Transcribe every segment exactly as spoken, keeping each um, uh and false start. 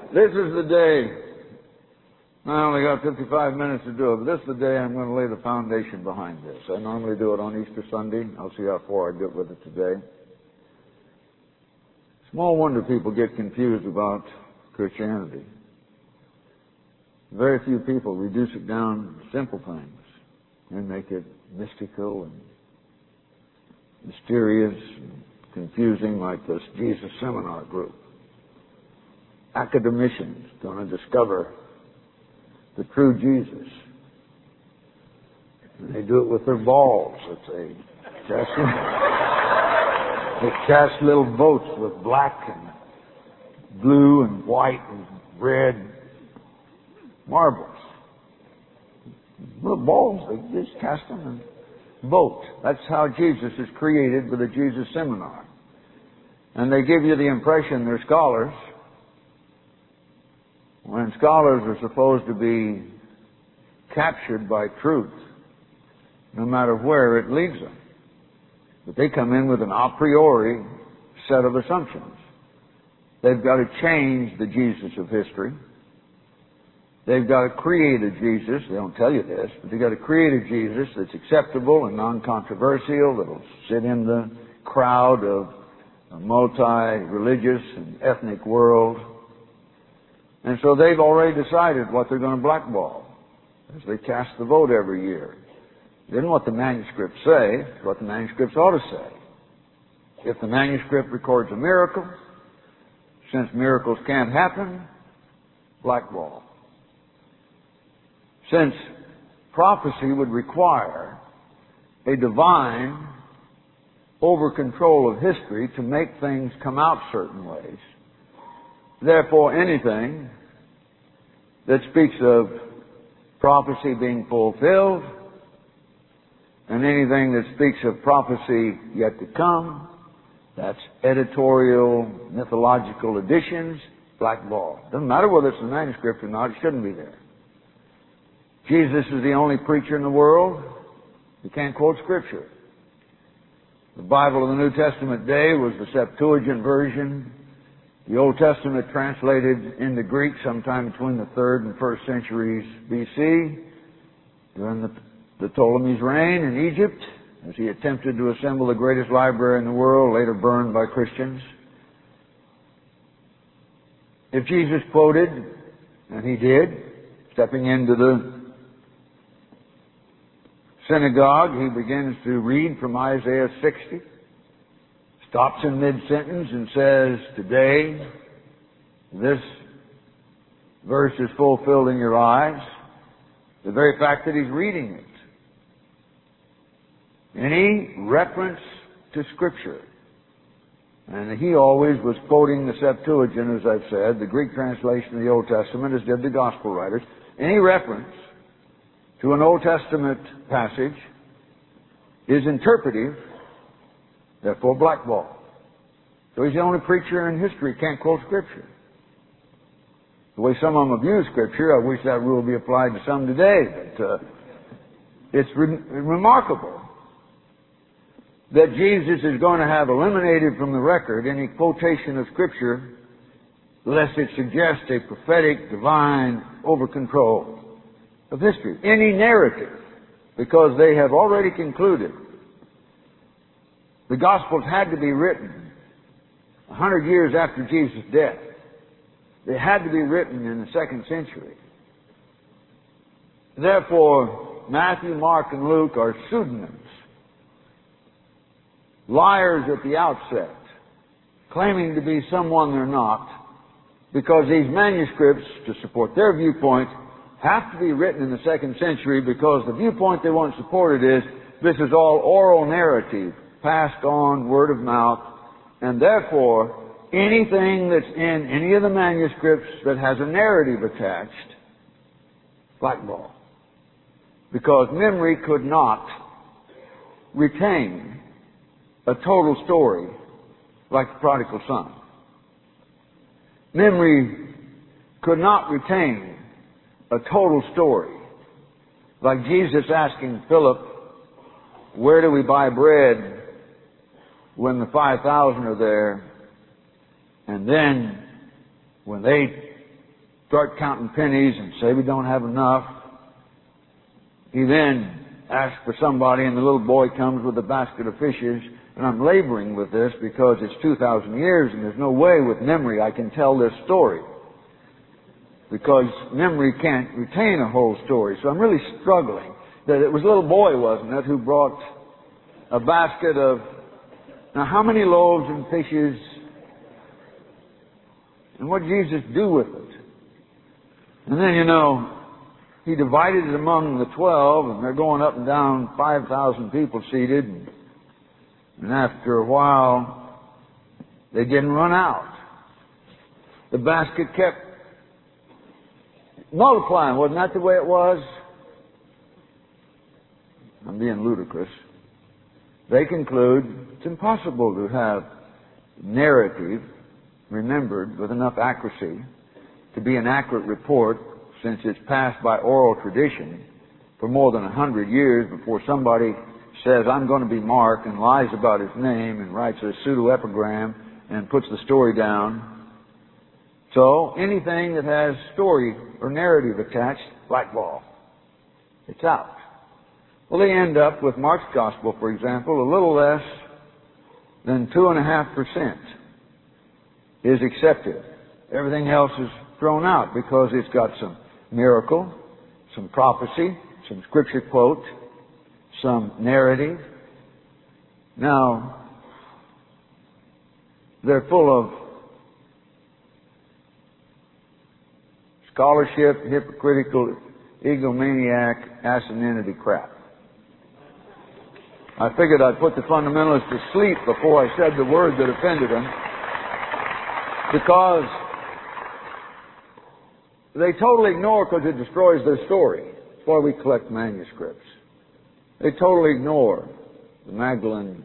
This is the day. I only got fifty-five minutes to do it, but this is the day I'm going to lay the foundation behind this. I normally do it on Easter Sunday. I'll see how far I get with it today. Small wonder people get confused about Christianity. Very few people reduce it down to simple things and make it mystical and mysterious and confusing, like this Jesus Seminar group. Academicians going to discover the true Jesus. And they do it with their balls that they cast. They cast little boats with black and blue and white and red marbles. Little balls, they just cast them and boat. That's how Jesus is created with the Jesus Seminar. And they give you the impression they're scholars, when scholars are supposed to be captured by truth, no matter where it leads them. But they come in with an a priori set of assumptions. They've got to change the Jesus of history. They've got to create a Jesus. They don't tell you this, but they've got to create a Jesus that's acceptable and non-controversial, that'll sit in the crowd of a multi-religious and ethnic world. And so they've already decided what they're going to blackball as they cast the vote every year. It isn't what the manuscripts say, it's what the manuscripts ought to say. If the manuscript records a miracle, since miracles can't happen, blackball. Since prophecy would require a divine over control of history to make things come out certain ways, therefore anything that speaks of prophecy being fulfilled and anything that speaks of prophecy yet to come, that's editorial, mythological additions, blackball. Doesn't matter whether it's a manuscript or not, it shouldn't be there. Jesus is the only preacher in the world who can't quote Scripture. The Bible of the New Testament day was the Septuagint version. The Old Testament translated into Greek sometime between the third and first centuries B C, during the, the Ptolemy's reign in Egypt, as he attempted to assemble the greatest library in the world, later burned by Christians. If Jesus quoted, and he did, stepping into the synagogue, he begins to read from Isaiah sixty, stops in mid-sentence and says, today, this verse is fulfilled in your eyes. The very fact that he's reading it. Any reference to Scripture, and he always was quoting the Septuagint, as I've said, the Greek translation of the Old Testament, as did the Gospel writers. Any reference to an Old Testament passage is interpretive, therefore blackball. So he's the only preacher in history who can't quote Scripture. The way some of them abuse Scripture, I wish that rule would be applied to some today, but uh, it's re- remarkable that Jesus is going to have eliminated from the record any quotation of Scripture lest it suggests a prophetic, divine over-control of history. Any narrative, because they have already concluded the Gospels had to be written a hundred years after Jesus' death. They had to be written in the second century. Therefore, Matthew, Mark, and Luke are pseudonyms. Liars at the outset, claiming to be someone they're not, because these manuscripts, to support their viewpoint, have to be written in the second century, because the viewpoint they want supported is this is all oral narrative, passed on word of mouth, and therefore anything that's in any of the manuscripts that has a narrative attached, blackball. Because memory could not retain a total story like the prodigal son. Memory could not retain a total story like Jesus asking Philip, where do we buy bread when the five thousand are there? And then when they start counting pennies and say we don't have enough. He then asks for somebody, and the little boy comes with a basket of fishes. And I'm laboring with this because it's two thousand years and there's no way with memory I can tell this story, because memory can't retain a whole story. So I'm really struggling. That it was a little boy, wasn't it, who brought a basket of, now how many loaves and fishes, and what did Jesus do with it? And then, you know, he divided it among the twelve, and they're going up and down, five thousand people seated, and, and after a while, they didn't run out. The basket kept multiplying. Wasn't that the way it was? I'm being ludicrous. They conclude it's impossible to have narrative remembered with enough accuracy to be an accurate report, since it's passed by oral tradition for more than a hundred years before somebody says, I'm going to be Mark, and lies about his name and writes a pseudo-epigram and puts the story down. So anything that has story or narrative attached, blackball. It's out. Well, they end up with Mark's Gospel, for example, a little less than two and a half percent is accepted. Everything else is thrown out because it's got some miracle, some prophecy, some scripture quote, some narrative. Now, they're full of scholarship, hypocritical, egomaniac, asininity crap. I figured I'd put the fundamentalists to sleep before I said the word that offended them, because they totally ignore, because it destroys their story. That's why we collect manuscripts. They totally ignore the Magdalene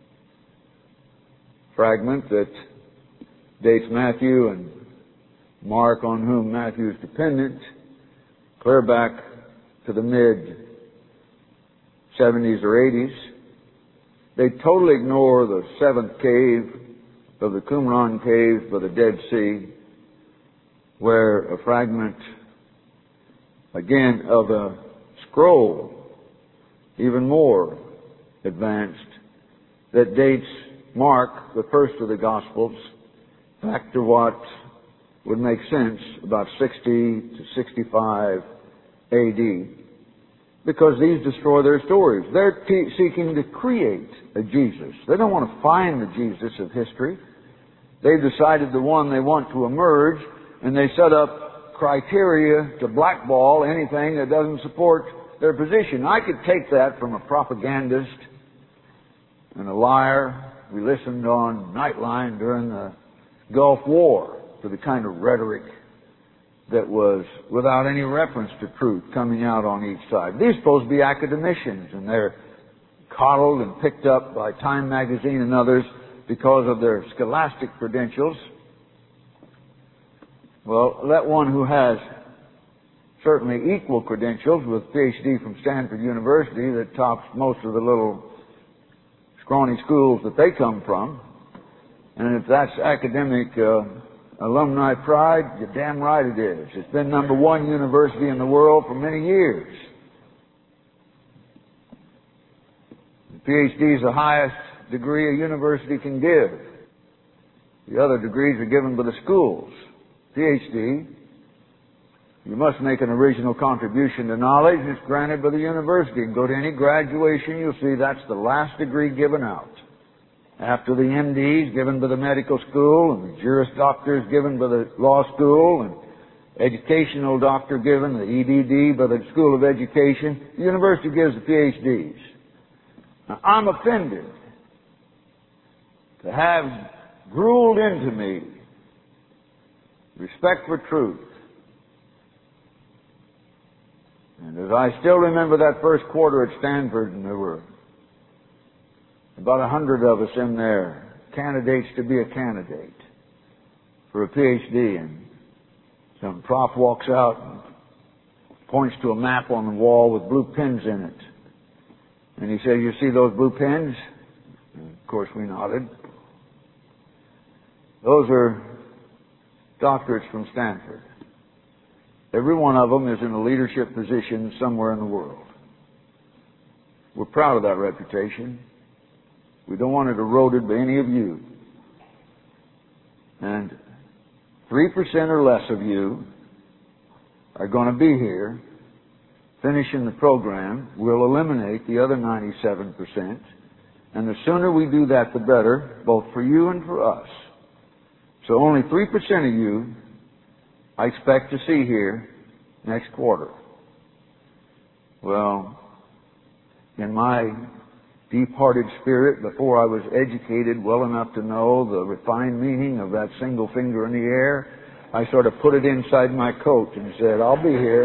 fragment that dates Matthew and Mark, on whom Matthew is dependent, clear back to the mid seventies or eighties. They totally ignore the seventh cave of the Qumran caves by the Dead Sea, where a fragment, again, of a scroll, even more advanced, that dates Mark, the first of the Gospels, back to what would make sense, about sixty to sixty-five A D, because these destroy their stories. They're te- seeking to create a Jesus. They don't want to find the Jesus of history. They've decided the one they want to emerge, and they set up criteria to blackball anything that doesn't support their position. I could take that from a propagandist and a liar. We listened on Nightline during the Gulf War to the kind of rhetoric that was without any reference to truth coming out on each side. These are supposed to be academicians, and they're coddled and picked up by Time magazine and others because of their scholastic credentials. Well, let one who has certainly equal credentials with P H D from Stanford University that tops most of the little scrawny schools that they come from, and if that's academic uh, alumni pride, you're damn right it is. It's been number one university in the world for many years. The P H D is the highest degree a university can give. The other degrees are given by the schools. P H D, you must make an original contribution to knowledge. It's granted by the university. And go to any graduation, you'll see that's the last degree given out. After the M Ds given by the medical school, and the Juris Doctors given by the law school, and educational doctor given, the E D D by the School of Education, the university gives the P H Ds. Now, I'm offended to have grueled into me respect for truth. And as I still remember that first quarter at Stanford, and there were about a hundred of us in there, candidates to be a candidate for a P H D, and some prof walks out and points to a map on the wall with blue pins in it. And he said, "You see those blue pins?" And of course we nodded. Those are doctorates from Stanford. Every one of them is in a leadership position somewhere in the world. We're proud of that reputation. We don't want it eroded by any of you. And three percent or less of you are going to be here finishing the program. We'll eliminate the other ninety-seven percent. And the sooner we do that, the better, both for you and for us. So only three percent of you I expect to see here next quarter. Well, in my deep-hearted spirit, before I was educated well enough to know the refined meaning of that single finger in the air, I sort of put it inside my coat and said, I'll be here.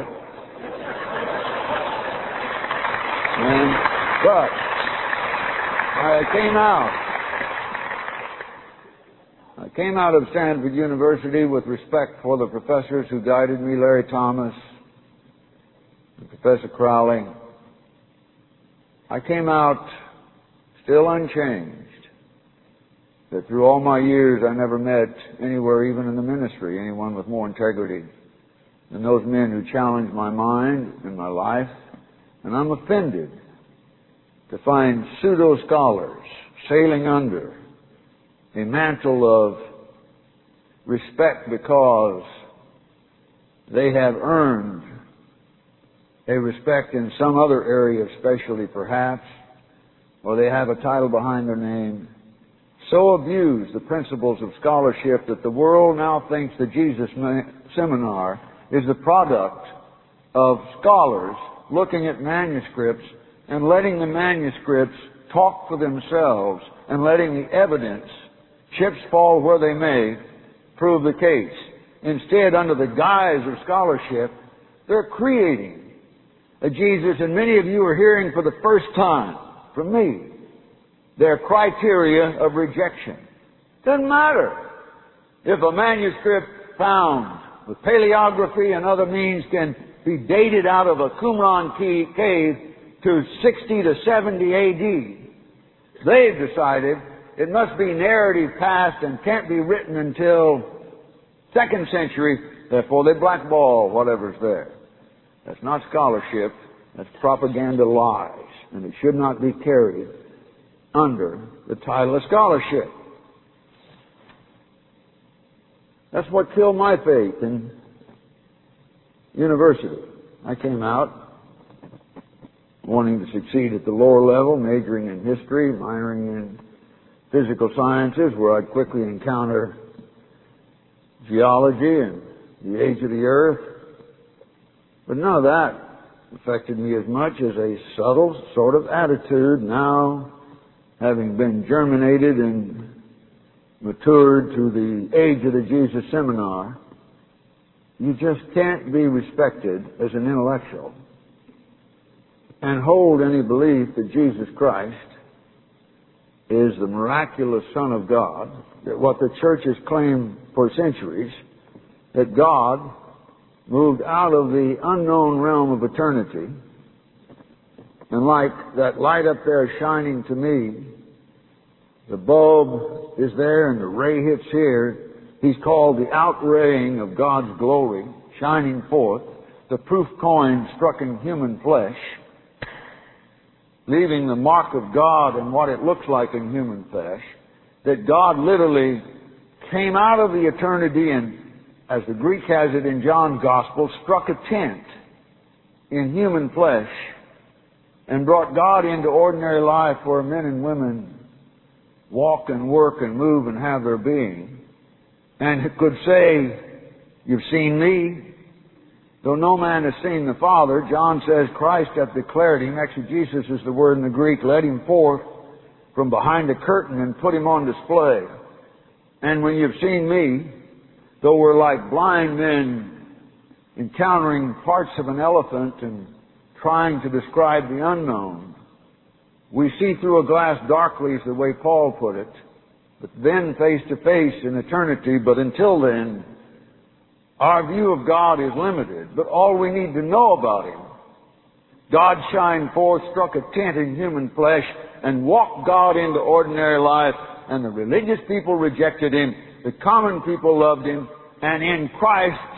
And, but I came out. I came out of Stanford University with respect for the professors who guided me, Larry Thomas, and Professor Crowley. I came out still unchanged, that through all my years I never met anywhere, even in the ministry, anyone with more integrity than those men who challenged my mind and my life. And I'm offended to find pseudo-scholars sailing under a mantle of respect because they have earned a respect in some other area of specialty perhaps, or they have a title behind their name, so abuse the principles of scholarship that the world now thinks the Jesus Seminar is the product of scholars looking at manuscripts and letting the manuscripts talk for themselves and letting the evidence, chips fall where they may, prove the case. Instead, under the guise of scholarship, they're creating a Jesus, and many of you are hearing for the first time from me their criteria of rejection. Doesn't matter if a manuscript found with paleography and other means can be dated out of a Qumran cave to sixty to seventy A D. They've decided it must be narrative past and can't be written until second century, therefore they blackball whatever's there. That's not scholarship, that's propaganda lies, and it should not be carried under the title of scholarship. That's what killed my faith in university. I came out wanting to succeed at the lower level, majoring in history, minoring in physical sciences, where I'd quickly encounter geology and the age of the earth. But none of that affected me as much as a subtle sort of attitude now, having been germinated and matured to the age of the Jesus Seminar. You just can't be respected as an intellectual and hold any belief that Jesus Christ is the miraculous Son of God, that what the church has claimed for centuries, that God moved out of the unknown realm of eternity, and like that light up there shining to me, the bulb is there and the ray hits here. He's called the outraying of God's glory shining forth, the proof coin struck in human flesh, leaving the mark of God and what it looks like in human flesh, that God literally came out of the eternity and, as the Greek has it in John's Gospel, struck a tent in human flesh and brought God into ordinary life where men and women walk and work and move and have their being, and could say, "You've seen me." Though no man has seen the Father, John says Christ hath declared him. Exegesis is the word in the Greek. Led him forth from behind the curtain and put him on display. And when you've seen me, though we're like blind men encountering parts of an elephant and trying to describe the unknown, we see through a glass darkly, is the way Paul put it, but then face to face in eternity. But until then, our view of God is limited. But all we need to know about Him, God shined forth, struck a tent in human flesh, and walked God into ordinary life, and the religious people rejected Him, the common people loved Him, and in Christ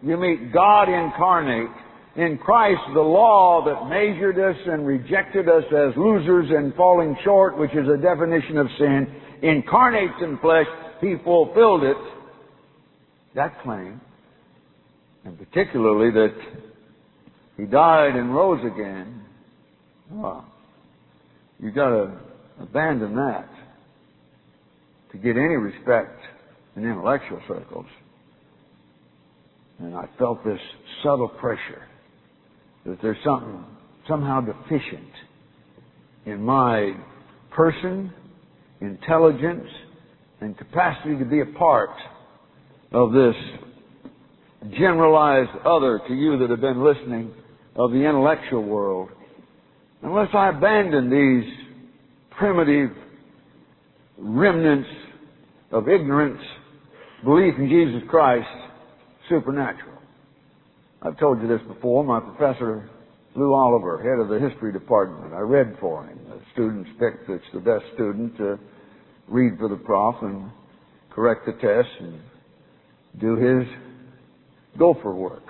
You meet God incarnate. In Christ, the law that measured us and rejected us as losers and falling short, which is a definition of sin, incarnates in flesh. He fulfilled it. That claim. And particularly that He died and rose again. Well, you've got to abandon that to get any respect in intellectual circles. And I felt this subtle pressure that there's something somehow deficient in my person, intelligence, and capacity to be a part of this generalized other to you that have been listening of the intellectual world. Unless I abandon these primitive remnants of ignorance, belief in Jesus Christ, supernatural. I've told you this before. My professor, Lou Oliver, head of the history department, I read for him. The students picked that's the best student to read for the prof and correct the test and do his gopher work.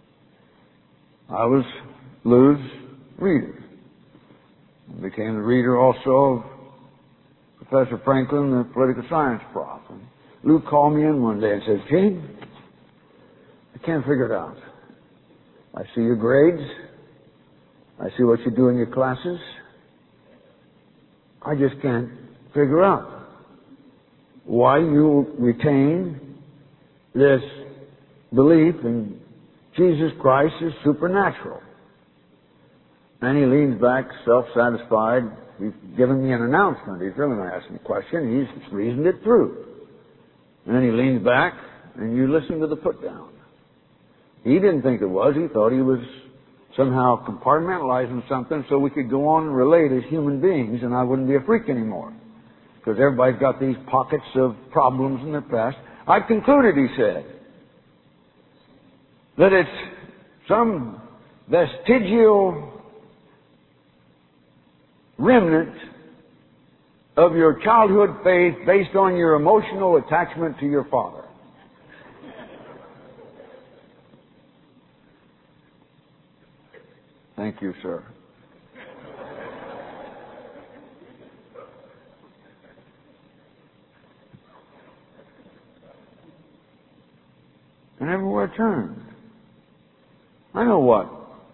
I was Lou's reader. I became the reader also of Professor Franklin, the political science prof. And Lou called me in one day and says, Gene, I can't figure it out. I see your grades. I see what you do in your classes. I just can't figure out why you retain this belief in Jesus Christ is supernatural. And he leans back, self-satisfied. He's given me an announcement. He's really not asking a question. He's reasoned it through. And then he leans back, and you listen to the put-down. He didn't think it was. He thought he was somehow compartmentalizing something so we could go on and relate as human beings, and I wouldn't be a freak anymore. Because everybody's got these pockets of problems in their past. I concluded, he said, that it's some vestigial remnant of your childhood faith based on your emotional attachment to your father. Thank you, sir. And everywhere I turned, I know what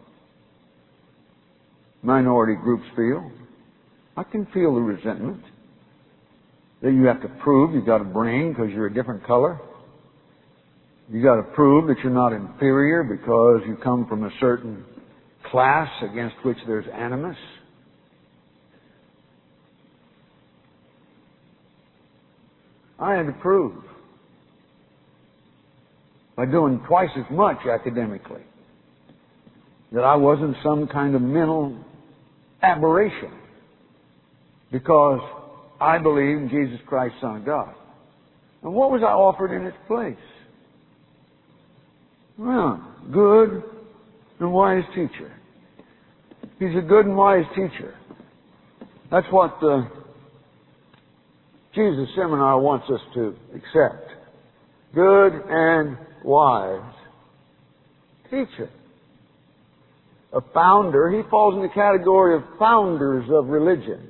minority groups feel. I can feel the resentment that you have to prove you've got a brain because you're a different color. You've got to prove that you're not inferior because you come from a certain class against which there's animus. I had to prove by doing twice as much academically that I wasn't some kind of mental aberration because I believe in Jesus Christ, Son of God. And what was I offered in its place? Well, good and wise teacher. He's a good and wise teacher. That's what the Jesus Seminar wants us to accept. Good and wise teacher. A founder, he falls in the category of founders of religion.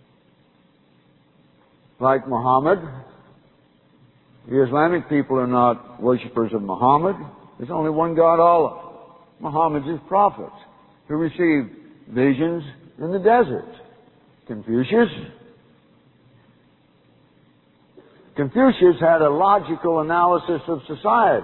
Like Muhammad, the Islamic people are not worshippers of Muhammad. There's only one God, Allah. Muhammad's his prophets who received visions in the desert. Confucius. Confucius had a logical analysis of society.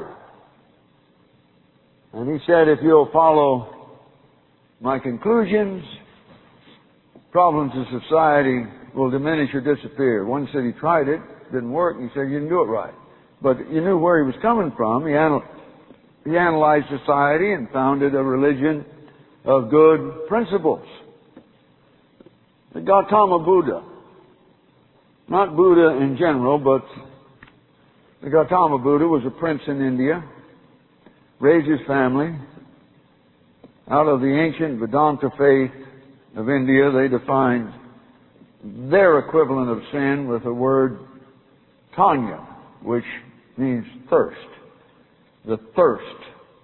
And he said, if you'll follow my conclusions, problems of society will diminish or disappear. One said he tried it, didn't work, and he said you didn't do it right. But you knew where he was coming from. He, anal- he analyzed society and founded a religion of good principles. The Gautama Buddha, not Buddha in general, but the Gautama Buddha was a prince in India, raised his family out of the ancient Vedanta faith of India. They defined their equivalent of sin with the word tanya, which means thirst. The thirst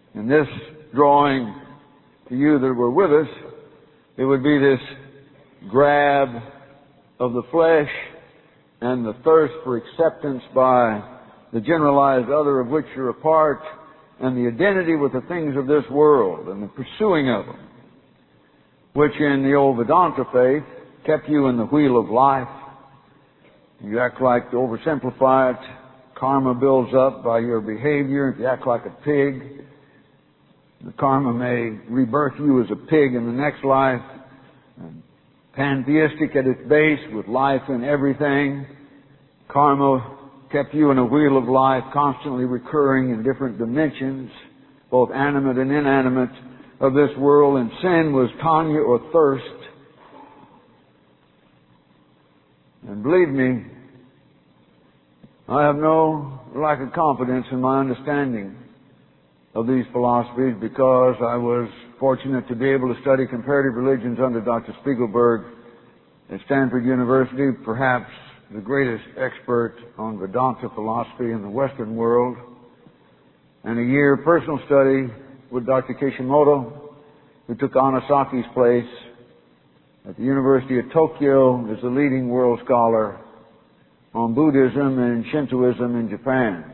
In this drawing, to you that were with us, it would be this grab of the flesh and the thirst for acceptance by the generalized other of which you're a part, and the identity with the things of this world and the pursuing of them, which in the old Vedanta faith kept you in the wheel of life. You act like, to oversimplify it, karma builds up by your behavior. If you act like a pig, the karma may rebirth you as a pig in the next life. And pantheistic at its base, with life in everything. Karma kept you in a wheel of life, constantly recurring in different dimensions, both animate and inanimate, of this world. And sin was tanya, or thirst. And believe me, I have no lack of confidence in my understanding of these philosophies, because I was fortunate to be able to study comparative religions under Doctor Spiegelberg at Stanford University, perhaps the greatest expert on Vedanta philosophy in the Western world, and a year of personal study with Doctor Kishimoto, who took Anasaki's place at the University of Tokyo as the leading world scholar on Buddhism and Shintoism in Japan.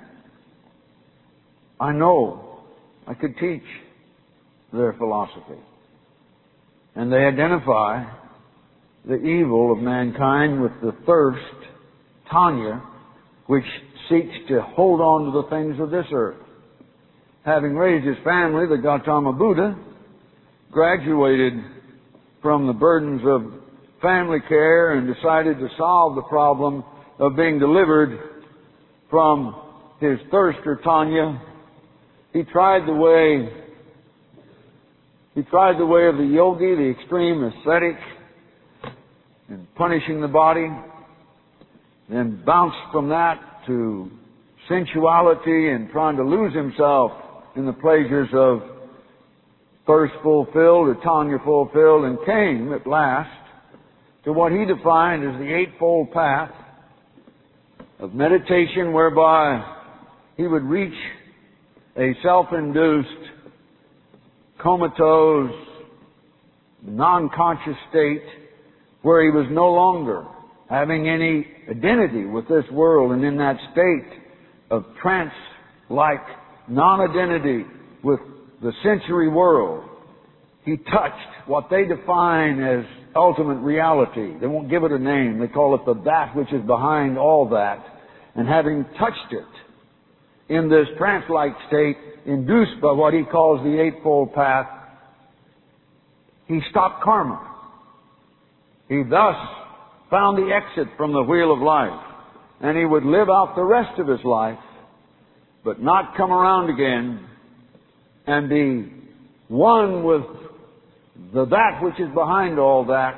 I know I could teach their philosophy. And they identify the evil of mankind with the thirst, tanya, which seeks to hold on to the things of this earth. Having raised his family, the Gautama Buddha graduated from the burdens of family care and decided to solve the problem of being delivered from his thirst or tanya. He tried the way, he tried the way of the yogi, the extreme ascetic, in punishing the body, then bounced from that to sensuality and trying to lose himself in the pleasures of thirst fulfilled or tanya fulfilled, and came at last to what he defined as the Eightfold Path of meditation, whereby he would reach a self-induced, comatose, non-conscious state where he was no longer having any identity with this world, and in that state of trance-like non-identity with the sensory world, he touched what they define as ultimate reality. They won't give it a name. They call it the that which is behind all that. And having touched it, in this trance-like state, induced by what he calls the Eightfold Path, he stopped karma. He thus found the exit from the wheel of life. And he would live out the rest of his life, but not come around again and be one with the that which is behind all that.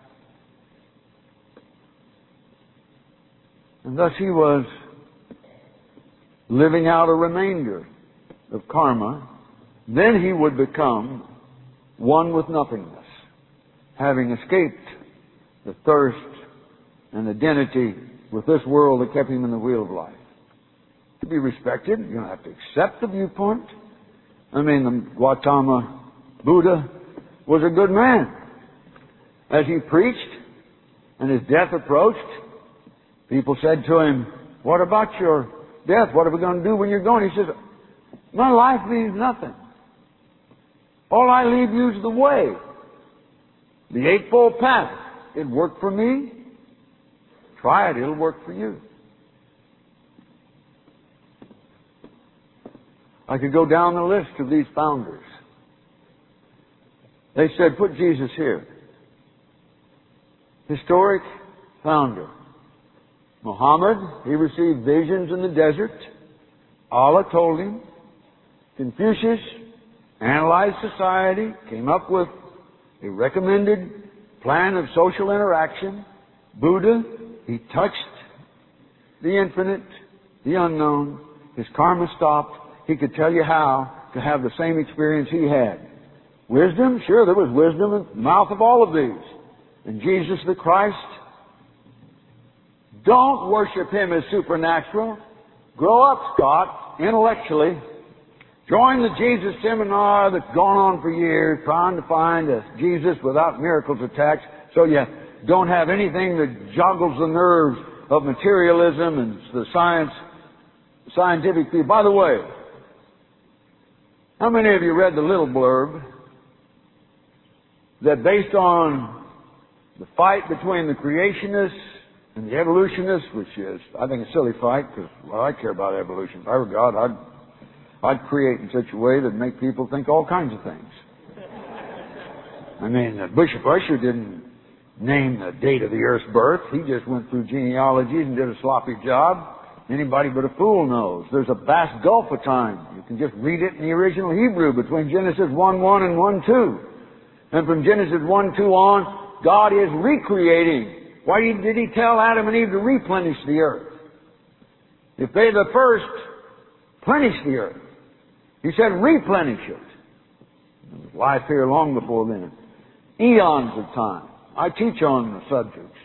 And thus he was living out a remainder of karma. Then he would become one with nothingness, having escaped the thirst and identity with this world that kept him in the wheel of life. To be respected, you're going to have to accept the viewpoint. I mean, the Gautama Buddha was a good man. As he preached and his death approached, people said to him, "What about your death? What are we going to do when you're gone?" He says, "My life means nothing. All I leave you is the way. The Eightfold Path. It worked for me. Try it. It'll work for you." I could go down the list of these founders. They said, put Jesus here. Historic founder. Muhammad, he received visions in the desert. Allah told him. Confucius analyzed society, came up with a recommended plan of social interaction. Buddha, he touched the infinite, the unknown. His karma stopped. He could tell you how to have the same experience he had. Wisdom? Sure, there was wisdom in the mouth of all of these. And Jesus the Christ, don't worship Him as supernatural. Grow up, Scott, intellectually. Join the Jesus seminar that's gone on for years, trying to find a Jesus without miracles attached, so you don't have anything that joggles the nerves of materialism and the science, scientific people. By the way, how many of you read the little blurb that based on the fight between the creationists and the evolutionists, which is, I think, a silly fight, because, well, I care about evolution. If I were God, I'd, I'd create in such a way that make people think all kinds of things. I mean, uh, Bishop Usher didn't name the date of the Earth's birth. He just went through genealogies and did a sloppy job. Anybody but a fool knows. There's a vast gulf of time. You can just read it in the original Hebrew between Genesis one one and one two. And from Genesis one two on, God is recreating. Why did He tell Adam and Eve to replenish the earth? If they the first plenish the earth, He said replenish it. There was life here long before then. Eons of time. I teach on the subjects.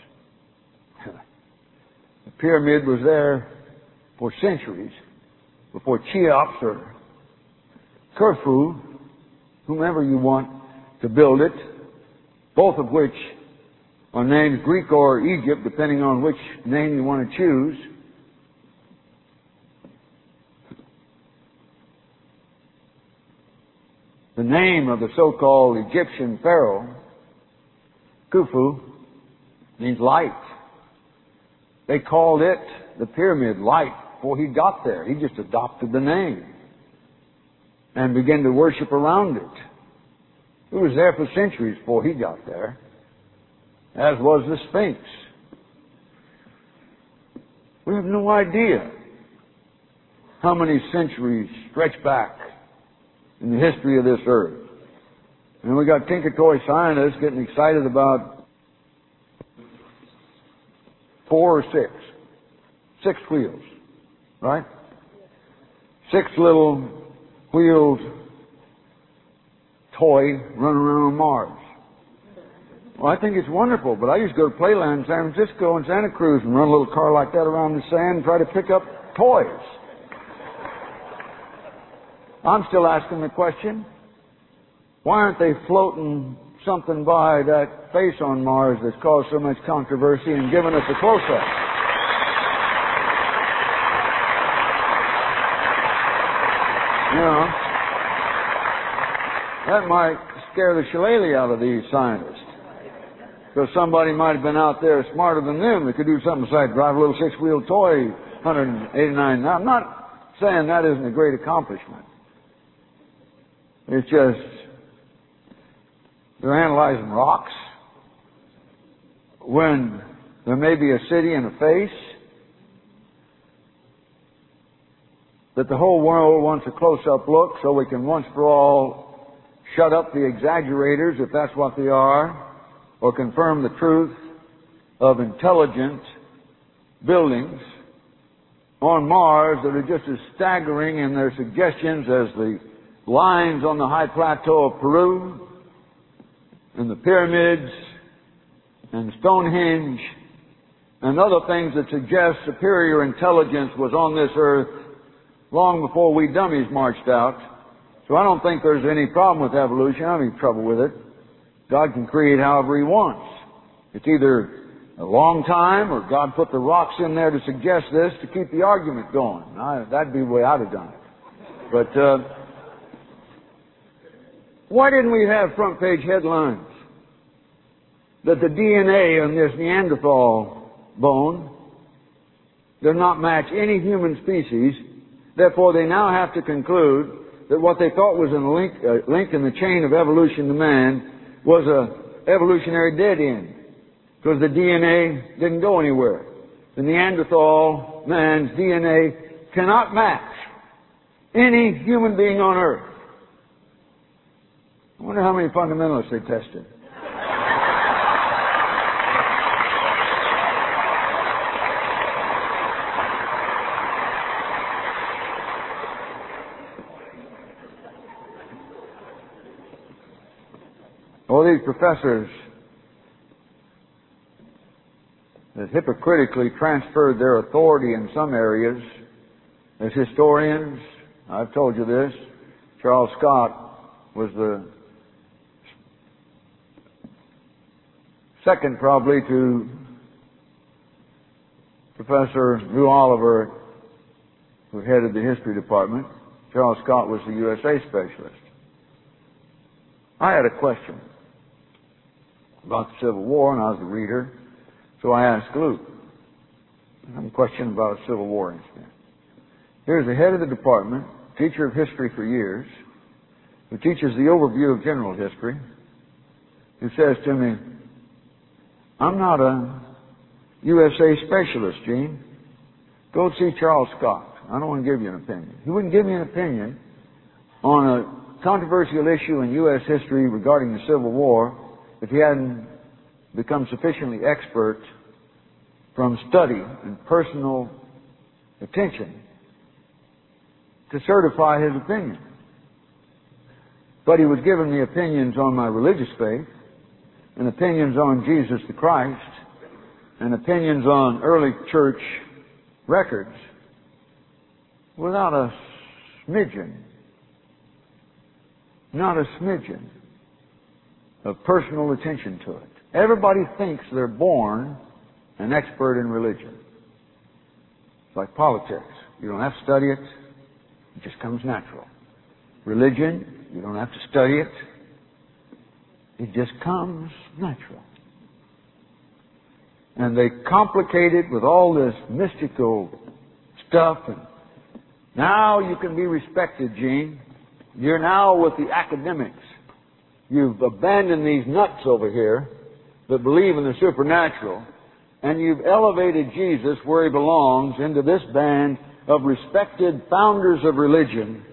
The pyramid was there for centuries before Cheops or Khufu, whomever you want to build it, both of which are names Greek or Egypt, depending on which name you want to choose. The name of the so-called Egyptian pharaoh, Khufu, means light. They called it, the pyramid, light before he got there. He just adopted the name and began to worship around it. It was there for centuries before he got there, as was the Sphinx. We have no idea how many centuries stretch back in the history of this earth. And we got tinker toy scientists getting excited about four or six. Six wheels, right? Six little wheeled toy running around on Mars. Well, I think it's wonderful, but I used to go to Playland in San Francisco and Santa Cruz and run a little car like that around the sand and try to pick up toys. I'm still asking the question, why aren't they floating something by that face on Mars that's caused so much controversy and giving us a close-up? You know, that might scare the shillelagh out of these scientists. Because somebody might have been out there smarter than them that could do something besides drive a little six-wheel toy one hundred eighty-nine. Now, I'm not saying that isn't a great accomplishment. It's just, they're analyzing rocks when there may be a city and a face that the whole world wants a close-up look so we can once for all shut up the exaggerators, if that's what they are, or confirm the truth of intelligent buildings on Mars that are just as staggering in their suggestions as the lines on the high plateau of Peru and the pyramids and Stonehenge and other things that suggest superior intelligence was on this earth long before we dummies marched out. So I don't think there's any problem with evolution. I don't have any trouble with it. God can create however He wants. It's either a long time or God put the rocks in there to suggest this to keep the argument going. I, that'd be the way I'd have done it. But uh, why didn't we have front page headlines that the D N A on this Neanderthal bone does not match any human species? Therefore, they now have to conclude that what they thought was a link, a link in the chain of evolution to man was a evolutionary dead end, because the D N A didn't go anywhere. The Neanderthal man's D N A cannot match any human being on earth. I wonder how many fundamentalists they tested. All these professors that hypocritically transferred their authority in some areas as historians, I've told you this, Charles Scott was the second probably to Professor Lou Oliver, who headed the history department. Charles Scott was the U S A specialist. I had a question about the Civil War, and I was a reader, so I asked Lou. I have a question about a Civil War incident. Here's the head of the department, teacher of history for years, who teaches the overview of general history, who says to me, I'm not a U S A specialist, Gene. Go see Charles Scott. I don't want to give you an opinion. He wouldn't give me an opinion on a controversial issue in U S history regarding the Civil War if he hadn't become sufficiently expert from study and personal attention to certify his opinion. But he was giving me opinions on my religious faith, and opinions on Jesus the Christ, and opinions on early church records without a smidgen, not a smidgen of personal attention to it. Everybody thinks they're born an expert in religion. It's like politics. You don't have to study it. It just comes natural. Religion, you don't have to study it. It just comes natural. And they complicate it with all this mystical stuff. And now you can be respected, Gene. You're now with the academics. You've abandoned these nuts over here that believe in the supernatural, and you've elevated Jesus where he belongs into this band of respected founders of religion.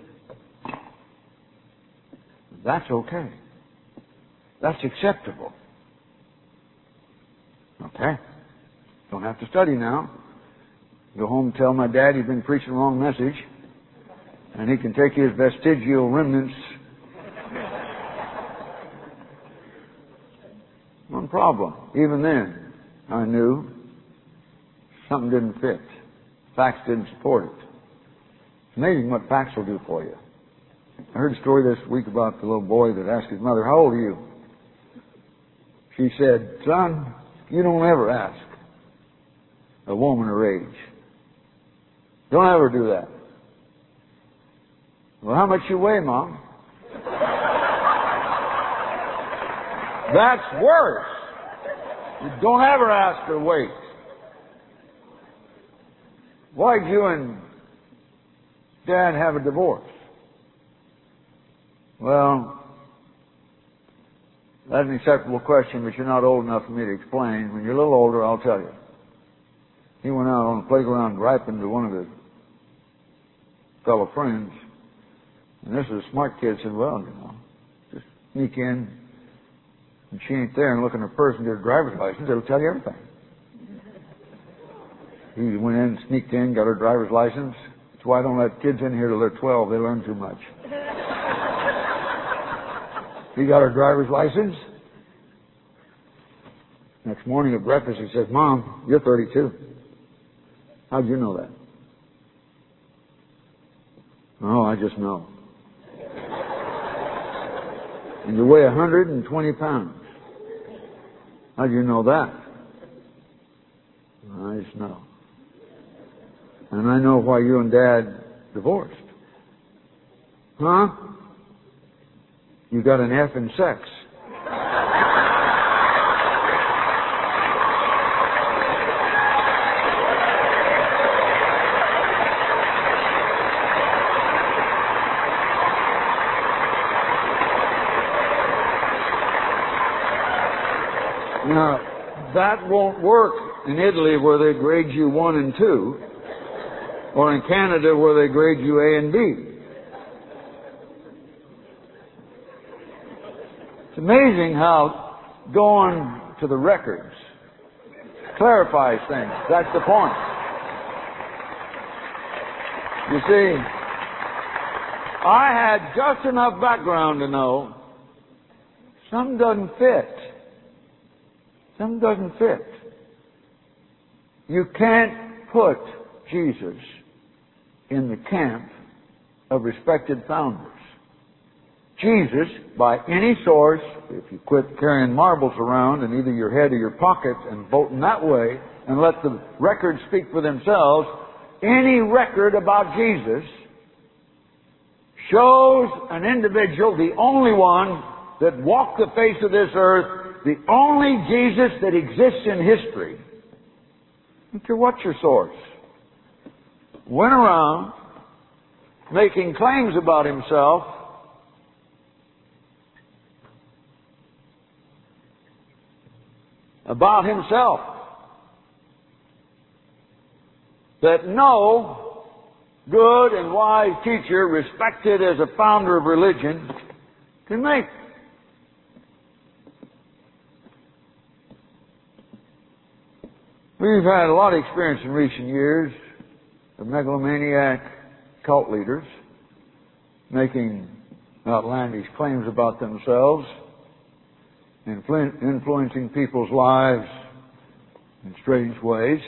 That's okay. That's acceptable. Okay. Don't have to study now. Go home and tell my dad you've been preaching the wrong message, and he can take his vestigial remnants. One problem. Even then, I knew something didn't fit. Facts didn't support it. It's amazing what facts will do for you. I heard a story this week about the little boy that asked his mother, how old are you? She said, son, you don't ever ask a woman her age. Don't ever do that. Well, how much you weigh, Mom? That's worse. You don't ever ask her weight. Why'd you and Dad have a divorce? Well, that's an acceptable question, but you're not old enough for me to explain. When you're a little older, I'll tell you. He went out on the playground griping to one of his fellow friends. And this is a smart kid, said, well, you know, just sneak in, and she ain't there, and look in her purse and get her driver's license. It'll tell you everything. He went in, sneaked in, got her driver's license. That's why I don't let kids in here till they're twelve. They learn too much. He got her driver's license. Next morning at breakfast, he says, Mom, you're thirty-two. How'd you know that? Oh, I just know. And you weigh one hundred twenty pounds. How'd you know that? I just know. And I know why you and Dad divorced. Huh? You got an F in sex. Now, that won't work in Italy where they grade you one and two, or in Canada where they grade you A and B. It's amazing how going to the records clarifies things. That's the point. You see, I had just enough background to know something doesn't fit. Something doesn't fit. You can't put Jesus in the camp of respected founders. Jesus by any source, if you quit carrying marbles around in either your head or your pocket and voting that way and let the records speak for themselves, any record about Jesus shows an individual, the only one that walked the face of this earth, the only Jesus that exists in history. I don't care what your source. Went around making claims about himself about himself that no good and wise teacher respected as a founder of religion can make. We've had a lot of experience in recent years of megalomaniac cult leaders making outlandish claims about themselves, influ- influencing people's lives in strange ways.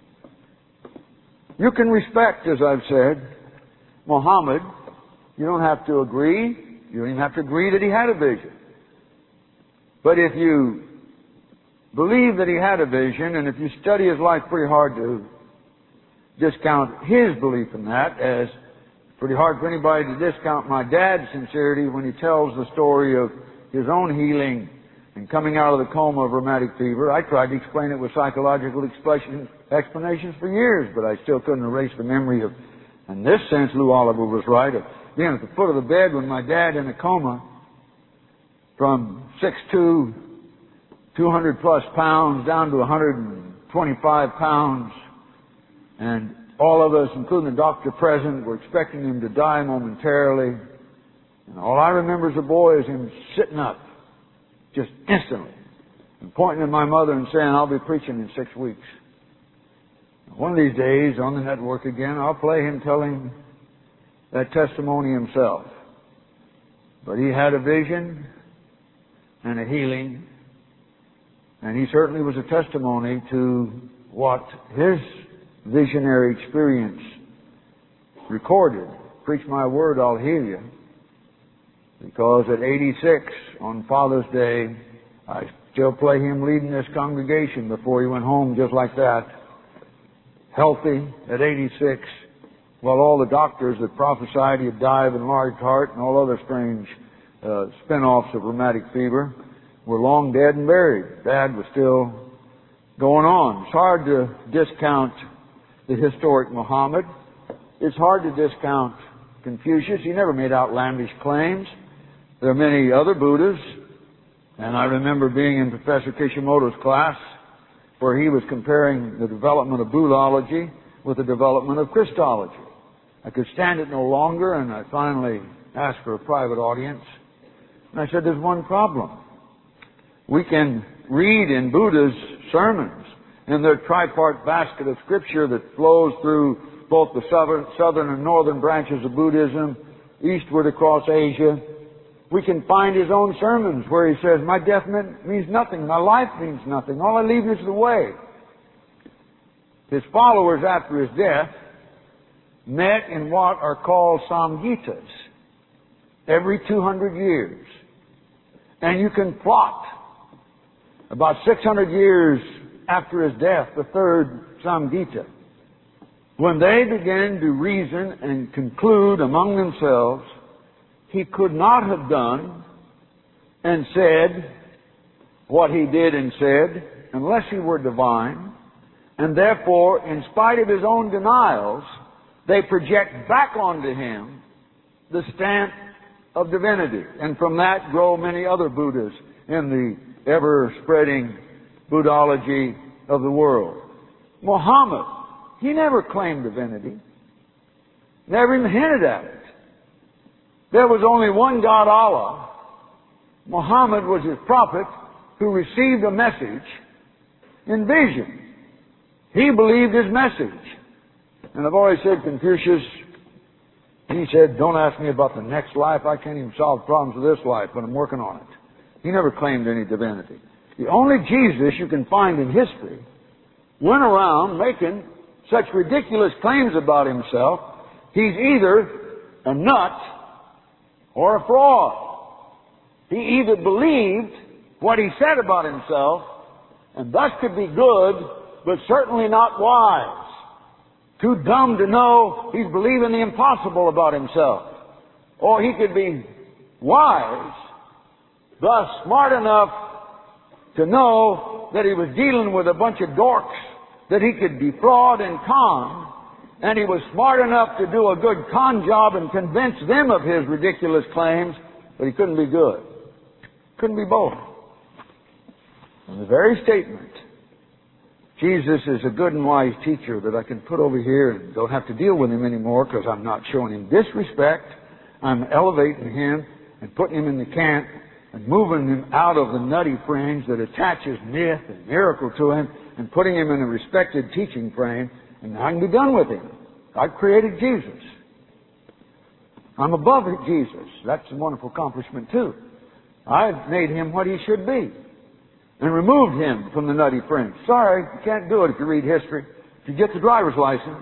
You can respect, as I've said, Muhammad. You don't have to agree. You don't even have to agree that he had a vision. But if you believe that he had a vision, and if you study his life pretty hard to discount his belief in that, as pretty hard for anybody to discount my dad's sincerity when he tells the story of his own healing and coming out of the coma of rheumatic fever. I tried to explain it with psychological expression, explanations for years, but I still couldn't erase the memory of, in this sense, Lou Oliver was right, of being at the foot of the bed when my dad in a coma from six foot two, two hundred plus pounds down to one hundred twenty-five pounds, and all of us, including the doctor present, were expecting him to die momentarily. And all I remember as a boy is him sitting up just instantly and pointing at my mother and saying, "I'll be preaching in six weeks." One of these days on the network again, I'll play him telling that testimony himself. But he had a vision and a healing, and he certainly was a testimony to what his visionary experience recorded. Preach my word, I'll heal you. Because at eighty-six, on Father's Day, I still play him leading this congregation before he went home just like that. Healthy at eighty-six, while all the doctors that prophesied he'd die of enlarged heart and all other strange uh, spin-offs of rheumatic fever were long dead and buried. Dad was still going on. It's hard to discount the historic Muhammad. It's hard to discount Confucius. He never made outlandish claims. There are many other Buddhas, and I remember being in Professor Kishimoto's class where he was comparing the development of Buddhology with the development of Christology. I could stand it no longer, and I finally asked for a private audience. And I said, there's one problem. We can read in Buddha's sermons, in their tripart basket of scripture that flows through both the southern, southern and northern branches of Buddhism, eastward across Asia. We can find his own sermons where he says, my death means nothing, my life means nothing, all I leave is the way. His followers after his death met in what are called Samhitas every two hundred years. And you can plot about six hundred years after his death, the third Samhita, when they began to reason and conclude among themselves, he could not have done and said what he did and said unless he were divine, and therefore, in spite of his own denials, they project back onto him the stamp of divinity. And from that grow many other Buddhas in the ever-spreading Buddhology of the world. Muhammad, he never claimed divinity, never even hinted at it. There was only one God, Allah. Muhammad was his prophet who received a message in vision. He believed his message. And I've always said Confucius, he said, don't ask me about the next life. I can't even solve problems of this life, but I'm working on it. He never claimed any divinity. The only Jesus you can find in history went around making such ridiculous claims about himself. He's either a nut or a fraud. He either believed what he said about himself, and thus could be good, but certainly not wise. Too dumb to know he's believing the impossible about himself. Or he could be wise, thus smart enough to know that he was dealing with a bunch of dorks that he could defraud and con, and he was smart enough to do a good con job and convince them of his ridiculous claims, but he couldn't be good. Couldn't be both. In the very statement, Jesus is a good and wise teacher that I can put over here and don't have to deal with him anymore because I'm not showing him disrespect. I'm elevating him and putting him in the camp and moving him out of the nutty fringe that attaches myth and miracle to him and putting him in a respected teaching frame, and I can be done with him. I've created Jesus. I'm above Jesus. That's a wonderful accomplishment too. I've made him what he should be and removed him from the nutty fringe. Sorry, you can't do it if you read history. If you get the driver's license.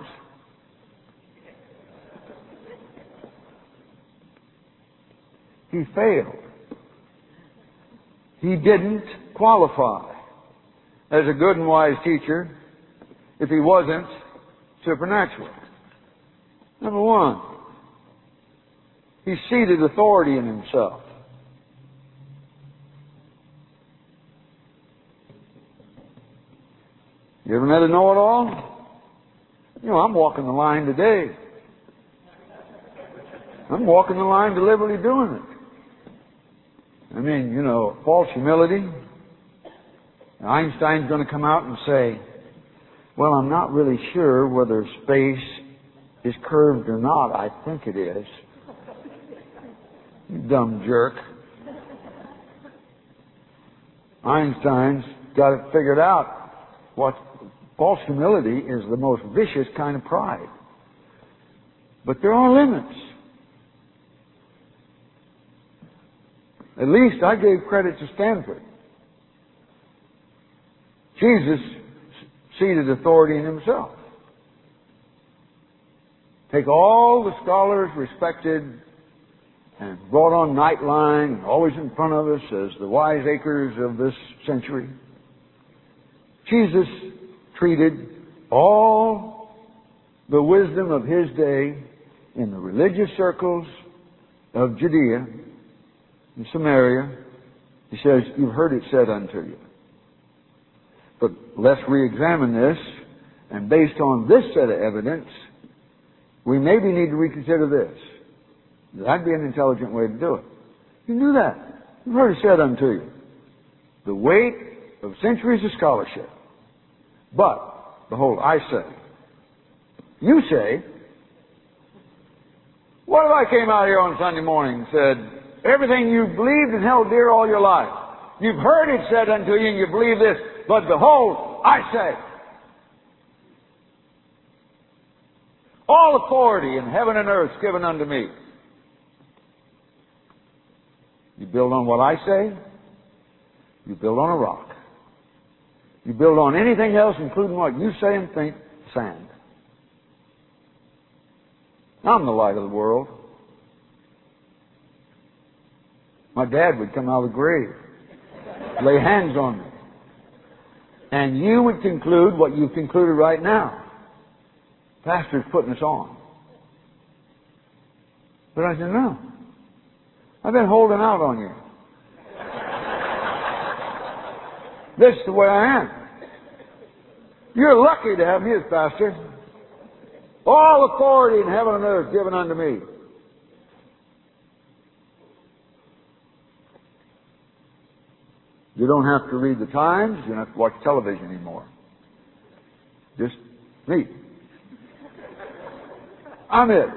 He failed. He didn't qualify as a good and wise teacher if he wasn't supernatural. Number one, he ceded authority in himself. You ever met a know-it-all? You know, I'm walking the line today. I'm walking the line deliberately doing it. I mean, you know, false humility. Einstein's going to come out and say, well, I'm not really sure whether space is curved or not. I think it is. You dumb jerk. Einstein's got it figured out. What false humility is the most vicious kind of pride. But there are limits. At least I gave credit to Stanford. Jesus ceded authority in himself. Take all the scholars respected and brought on Nightline and always in front of us as the wiseacres of this century. Jesus treated all the wisdom of his day in the religious circles of Judea and Samaria. He says, you've heard it said unto you. But let's re-examine this, and based on this set of evidence, we maybe need to reconsider this. That'd be an intelligent way to do it. You can do that. You've heard it said unto you. The weight of centuries of scholarship. But, behold, I say, you say, what if I came out here on Sunday morning and said, everything you believed and held dear all your life, you've heard it said unto you and you believe this, but behold, I say, all authority in heaven and earth is given unto me. You build on what I say, you build on a rock. You build on anything else, including what you say and think, sand. I'm the light of the world. My dad would come out of the grave, lay hands on me, and you would conclude what you've concluded right now. Pastor's putting us on. But I said, no. I've been holding out on you. This is the way I am. You're lucky to have me as pastor. All authority in heaven and earth given unto me. You don't have to read the Times. You don't have to watch television anymore. Just me. I'm it.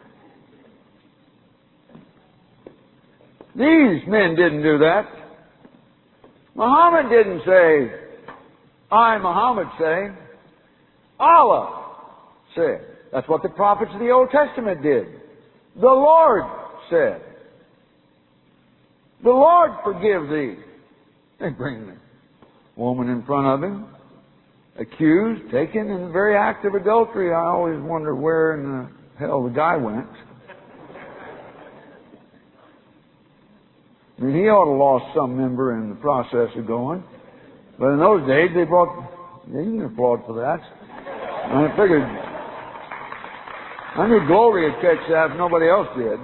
These men didn't do that. Muhammad didn't say, I, Muhammad, say. Allah said. That's what the prophets of the Old Testament did. The Lord said. The Lord forgive thee. They bring the woman in front of him, accused, taken in the very act of adultery. I always wonder where in the hell the guy went. I mean, he ought to have lost some member in the process of going. But in those days, they brought, yeah, you can applaud for that. And I figured, I knew Glory would catch that if nobody else did.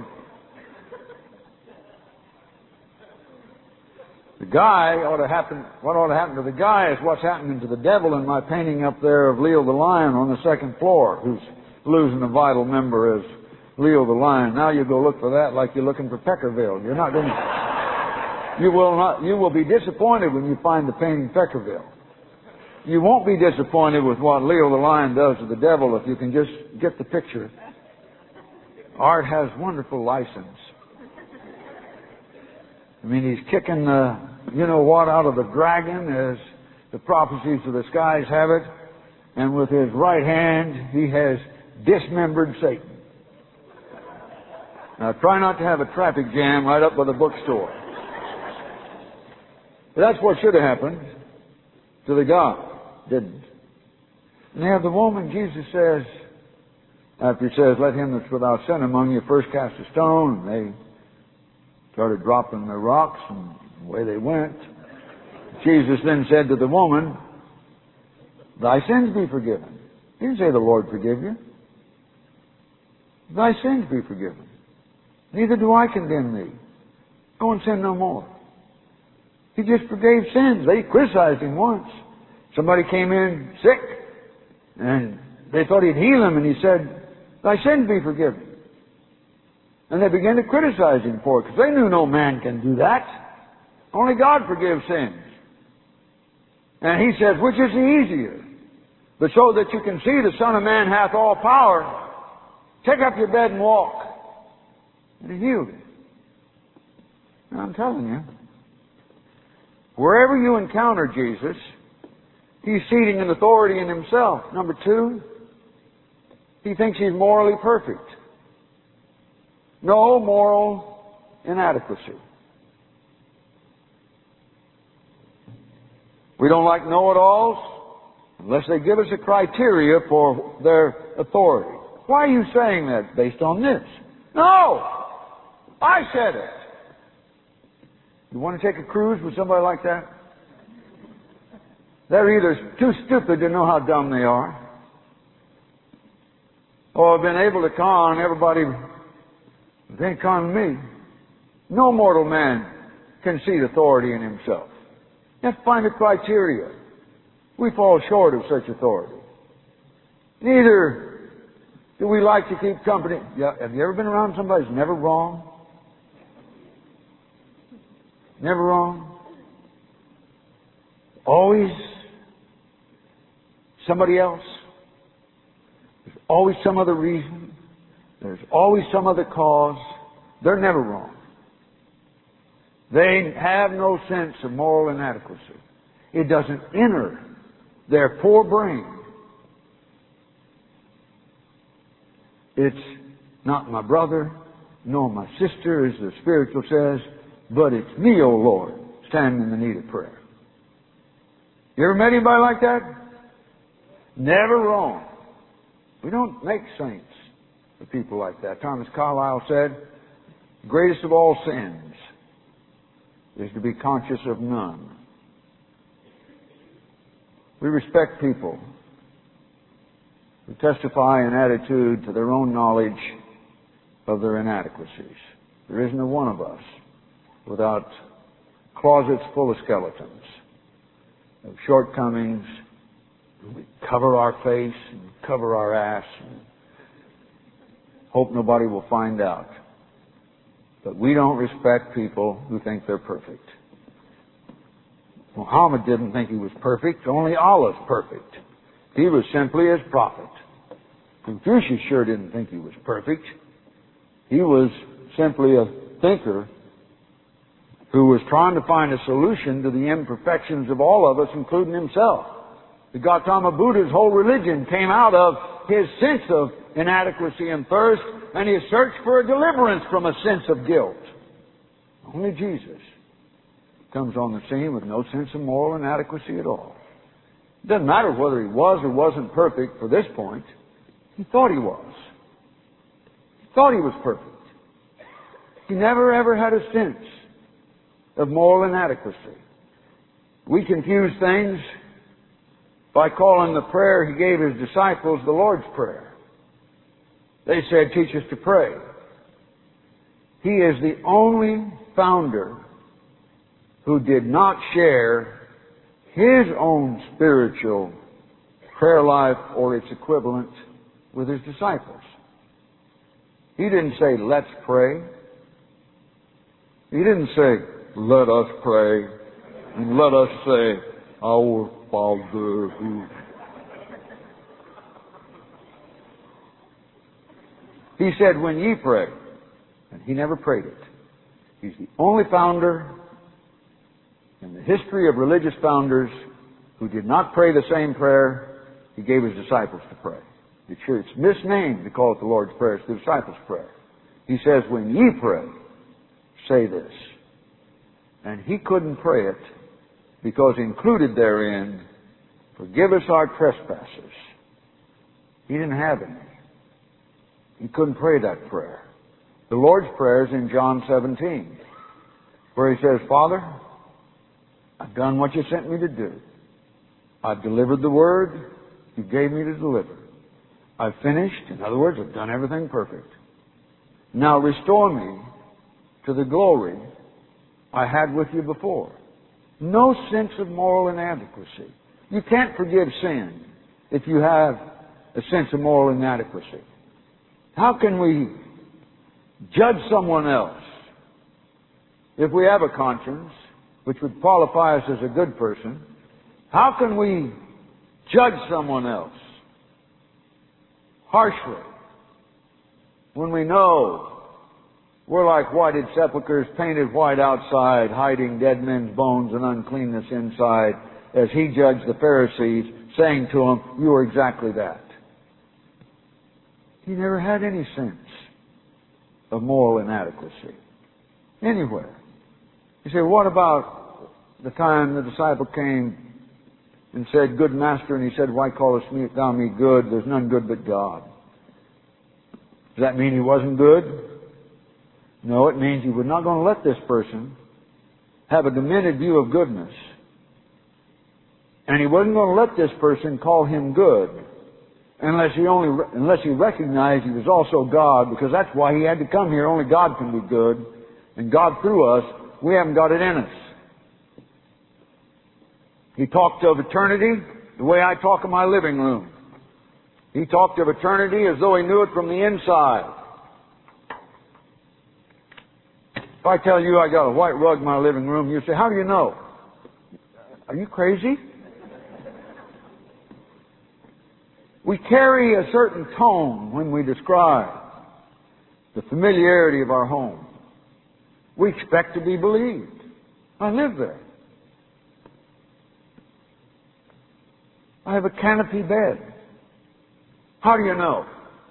The guy ought to happen, what ought to happen to the guy is what's happening to the devil in my painting up there of Leo the Lion on the second floor, who's losing a vital member as Leo the Lion. Now you go look for that like you're looking for Peckerville. You're not going to, you will not, you will be disappointed when you find the painting Peckerville. You won't be disappointed with what Leo the Lion does to the devil if you can just get the picture. Art has wonderful license. I mean, he's kicking the, you know what, out of the dragon, as the prophecies of the skies have it. And with his right hand, he has dismembered Satan. Now, try not to have a traffic jam right up by the bookstore. But that's what should have happened to the guy. Didn't. And they have the woman, Jesus says, after he says, let him that's without sin among you first cast a stone. And they started dropping their rocks, and away they went. Jesus then said to the woman, thy sins be forgiven. He didn't say the Lord forgive you. Thy sins be forgiven. Neither do I condemn thee. Go and sin no more. He just forgave sins. They criticized him once. Somebody came in sick, and they thought he'd heal him, and he said, thy sins be forgiven. And they began to criticize him for it, because they knew no man can do that. Only God forgives sins. And he says, which is the easier? But so that you can see the Son of Man hath all power, take up your bed and walk. And he healed him. And I'm telling you, wherever you encounter Jesus, he's ceding an authority in himself. Number two, he thinks he's morally perfect. No moral inadequacy. We don't like know-it-alls unless they give us a criteria for their authority. Why are you saying that based on this? No! I said it. You want to take a cruise with somebody like that? They're either too stupid to know how dumb they are, or have been able to con everybody. They ain't con me. No mortal man can see authority in himself. You have to find a criteria. We fall short of such authority. Neither do we like to keep company. Have you ever been around somebody who's never wrong? Never wrong? Always somebody else? There's always some other reason. There's always some other cause. They're never wrong. They have no sense of moral inadequacy. It doesn't enter their poor brain. It's not my brother, nor my sister, as the spiritual says, but it's me, O Lord, standing in the need of prayer. You ever met anybody like that? Never wrong. We don't make saints for people like that. Thomas Carlyle said, the greatest of all sins is to be conscious of none. We respect people who testify in attitude to their own knowledge of their inadequacies. There isn't a one of us without closets full of skeletons, of shortcomings. We cover our face and cover our ass and hope nobody will find out. But we don't respect people who think they're perfect. Muhammad didn't think he was perfect. Only Allah's perfect. He was simply his prophet. Confucius sure didn't think he was perfect. He was simply a thinker who was trying to find a solution to the imperfections of all of us, including himself. The Gautama Buddha's whole religion came out of his sense of inadequacy and thirst, and his search for a deliverance from a sense of guilt. Only Jesus comes on the scene with no sense of moral inadequacy at all. It doesn't matter whether he was or wasn't perfect for this point. He thought he was. He thought he was perfect. He never ever had a sense of moral inadequacy. We confuse things by calling the prayer He gave His disciples the Lord's Prayer. They said, teach us to pray. He is the only founder who did not share His own spiritual prayer life or its equivalent with His disciples. He didn't say, let's pray. He didn't say, let us pray, and let us say, our Father who... He said, when ye pray, and He never prayed it. He's the only founder in the history of religious founders who did not pray the same prayer He gave His disciples to pray. It's sure it's misnamed to call it the Lord's Prayer. It's the disciples' prayer. He says, when ye pray, say this. And He couldn't pray it because included therein, forgive us our trespasses. He didn't have any. He couldn't pray that prayer. The Lord's Prayer is in John seventeen, where He says, Father, I've done what You sent me to do. I've delivered the word You gave me to deliver. I've finished. In other words, I've done everything perfect. Now restore me to the glory I had with You before. No sense of moral inadequacy. You can't forgive sin if you have a sense of moral inadequacy. How can we judge someone else if we have a conscience, which would qualify us as a good person? How can we judge someone else harshly when we know we're like whited sepulchres, painted white outside, hiding dead men's bones and uncleanness inside, as He judged the Pharisees, saying to them, you are exactly that. He never had any sense of moral inadequacy anywhere. You say, what about the time the disciple came and said, good master, and He said, why callest thou me good? There's none good but God. Does that mean He wasn't good? No, it means He was not going to let this person have a diminished view of goodness. And He wasn't going to let this person call Him good unless he only unless he recognized He was also God, because that's why He had to come here. Only God can be good. And God through us, we haven't got it in us. He talked of eternity the way I talk in my living room. He talked of eternity as though He knew it from the inside. If I tell you I got a white rug in my living room, you say, how do you know? Are you crazy? We carry a certain tone when we describe the familiarity of our home. We expect to be believed. I live there. I have a canopy bed. How do you know?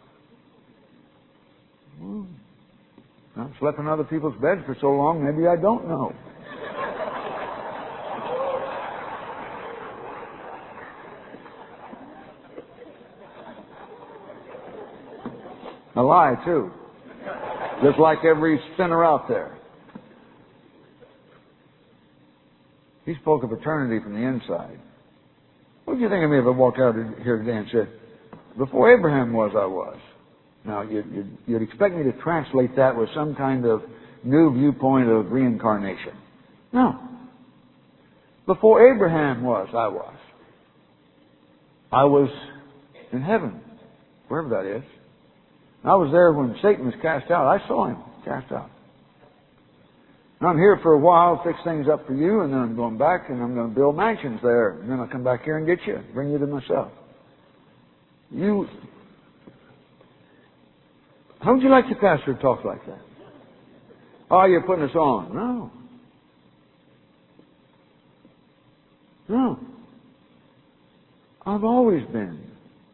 Well, I've slept in other people's beds for so long, maybe I don't know. A lie, too. Just like every sinner out there. He spoke of eternity from the inside. What do you think of me if I walked out here today and said, before Abraham was, I was? Now, you'd, you'd, you'd expect me to translate that with some kind of new viewpoint of reincarnation. No. Before Abraham was, I was. I was in heaven, wherever that is. I was there when Satan was cast out. I saw him cast out. And I'm here for a while, fix things up for you, and then I'm going back and I'm going to build mansions there. And then I'll come back here and get you, bring you to myself. You, how would you like your pastor to talk like that? Oh, you're putting us on. No. No. I've always been.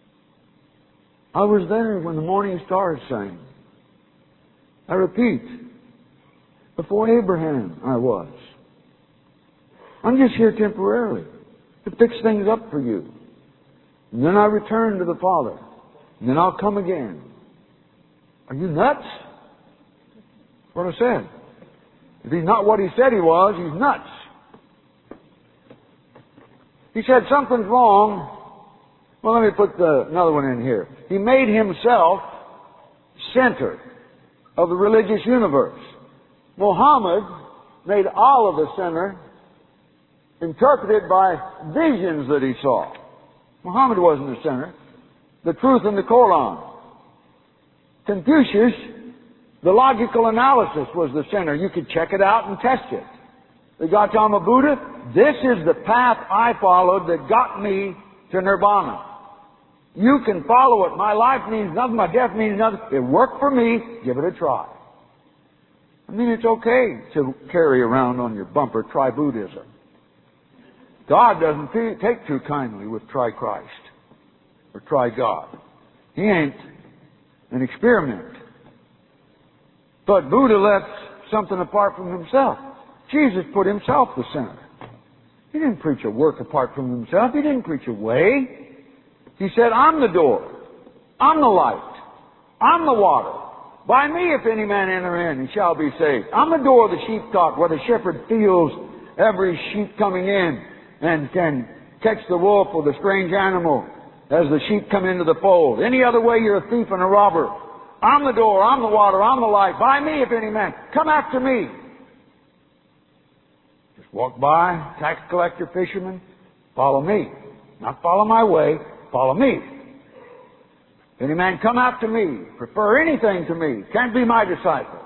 I was there when the morning stars sang. I repeat, before Abraham I was. I'm just here temporarily to fix things up for you. And then I return to the Father. And then I'll come again. Are you nuts? That's what I said. If he's not what he said he was, he's nuts. He said something's wrong. Well, let me put the, another one in here. He made himself center of the religious universe. Muhammad made Allah the center, interpreted by visions that he saw. Muhammad wasn't the center. The truth in the Quran. Confucius, the logical analysis was the center. You could check it out and test it. The Gautama Buddha, this is the path I followed that got me to nirvana. You can follow it. My life means nothing. My death means nothing. It worked for me. Give it a try. I mean, it's okay to carry around on your bumper try Buddhism. God doesn't take too kindly with try Christ or try God. He ain't an experiment. But Buddha left something apart from himself. Jesus put himself the center. He didn't preach a work apart from himself. He didn't preach a way. He said, I'm the door. I'm the light. I'm the water. By me, if any man enter in, he shall be saved. I'm the door of the sheepcote, where the shepherd feels every sheep coming in and can catch the wolf or the strange animal as the sheep come into the fold. Any other way, you're a thief and a robber. I'm the door. I'm the water. I'm the light. By me, if any man. Come after me. Just walk by, tax collector, fisherman. Follow me. Not follow my way. Follow me. If any man come after me, prefer anything to me, can't be my disciple.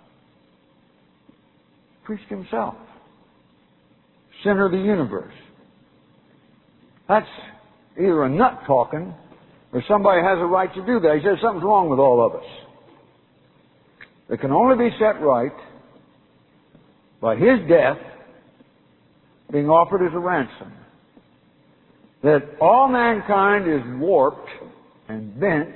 Preached himself. Center of the universe. That's either a nut talking or somebody has a right to do that. He says something's wrong with all of us. It can only be set right by his death being offered as a ransom. That all mankind is warped and bent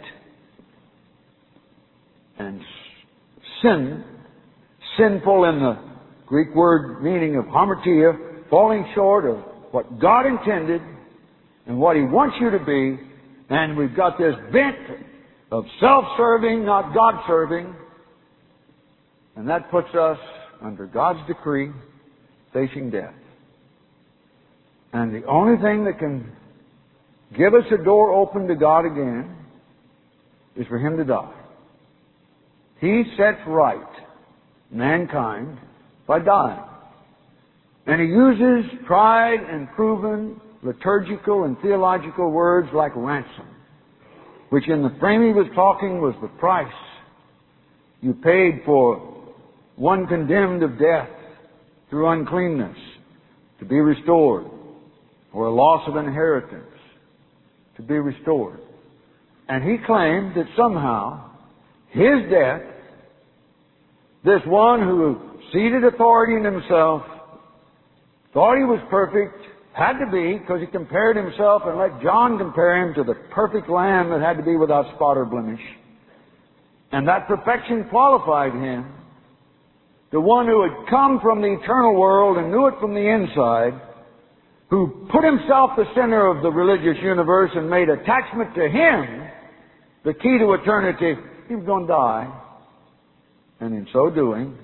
and sin, sinful in the Greek word meaning of hamartia, falling short of what God intended and what He wants you to be, and we've got this bent of self-serving, not God-serving, and that puts us under God's decree, facing death. And the only thing that can give us a door open to God again is for Him to die. He sets right mankind by dying. And He uses tried and proven liturgical and theological words like ransom, which in the frame He was talking was the price you paid for one condemned of death through uncleanness to be restored, or a loss of inheritance to be restored. And He claimed that somehow His death, this one who ceded authority in Himself, thought He was perfect, had to be, because He compared Himself and let John compare Him to the perfect Lamb that had to be without spot or blemish. And that perfection qualified Him, the one who had come from the eternal world and knew it from the inside, who put Himself the center of the religious universe and made attachment to Him the key to eternity. He was going to die. And in so doing,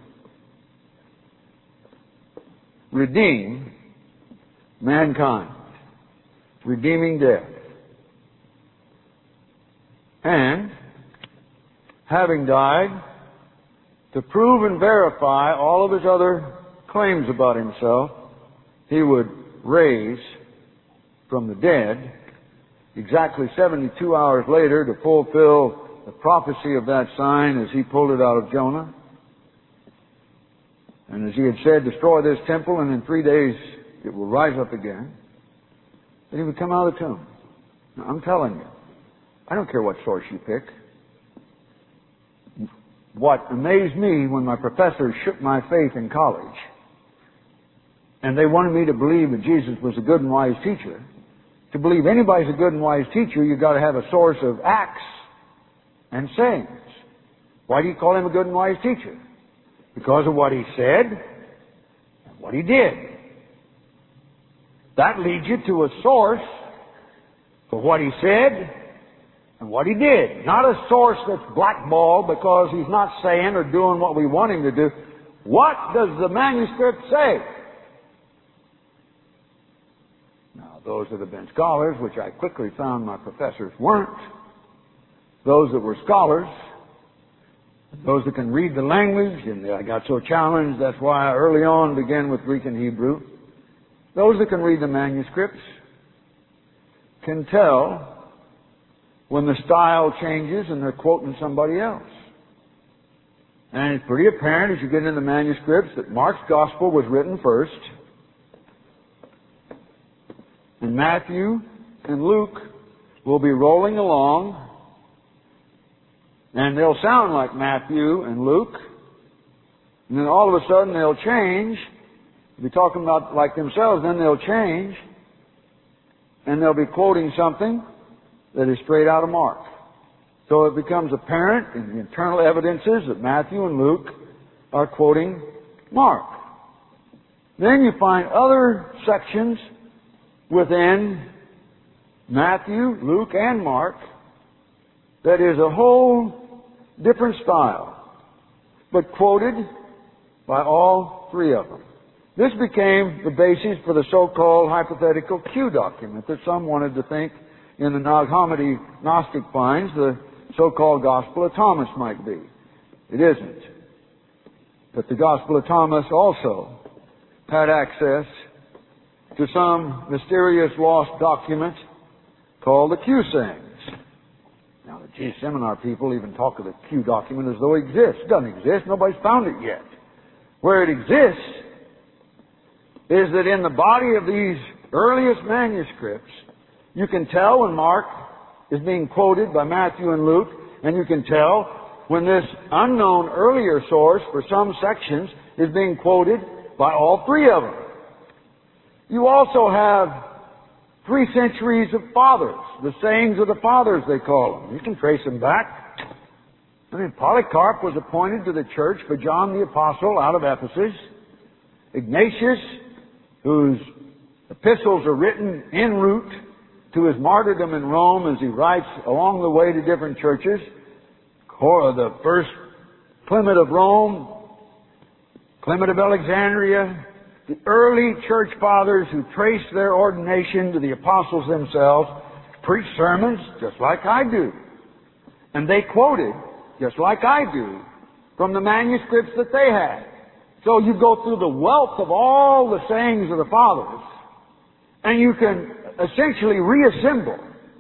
redeem mankind. Redeeming death. And, having died, to prove and verify all of His other claims about Himself, He would raise from the dead exactly seventy-two hours later to fulfill the prophecy of that sign as He pulled it out of Jonah. And as He had said, destroy this temple and in three days it will rise up again. That He would come out of the tomb. Now, I'm telling you, I don't care what source you pick. What amazed me when my professors shook my faith in college, and they wanted me to believe that Jesus was a good and wise teacher. To believe anybody's a good and wise teacher, you've got to have a source of acts and sayings. Why do you call Him a good and wise teacher? Because of what He said and what He did. That leads you to a source for what He said and what He did. Not a source that's blackballed because He's not saying or doing what we want Him to do. What does the manuscript say? Now, those that have been scholars, which I quickly found my professors weren't, those that were scholars, those that can read the language, and I got so challenged, that's why I early on began with Greek and Hebrew. Those that can read the manuscripts can tell when the style changes and they're quoting somebody else. And it's pretty apparent as you get into the manuscripts that Mark's Gospel was written first, and Matthew and Luke will be rolling along, and they'll sound like Matthew and Luke, and then all of a sudden they'll change. They'll be talking about like themselves, then they'll change, and they'll be quoting something that is straight out of Mark. So it becomes apparent in the internal evidences that Matthew and Luke are quoting Mark. Then you find other sections within Matthew, Luke, and Mark that is a whole different style, but quoted by all three of them. This became the basis for the so-called hypothetical Q document that some wanted to think in the Nag Hammadi Gnostic finds the so-called Gospel of Thomas might be. It isn't. But the Gospel of Thomas also had access to some mysterious lost document called the Q sayings. Now the Jesus Seminar people even talk of the Q document as though it exists. It doesn't exist. Nobody's found it yet. Where it exists is that in the body of these earliest manuscripts, you can tell when Mark is being quoted by Matthew and Luke, and you can tell when this unknown earlier source for some sections is being quoted by all three of them. You also have three centuries of fathers, the sayings of the fathers they call them. You can trace them back. I mean, Polycarp was appointed to the church by John the Apostle out of Ephesus. Ignatius, whose epistles are written en route to his martyrdom in Rome as he writes along the way to different churches. The first Clement of Rome, Clement of Alexandria, the early church fathers who traced their ordination to the apostles themselves preached sermons just like I do. And they quoted, just like I do, from the manuscripts that they had. So you go through the wealth of all the sayings of the fathers, and you can essentially reassemble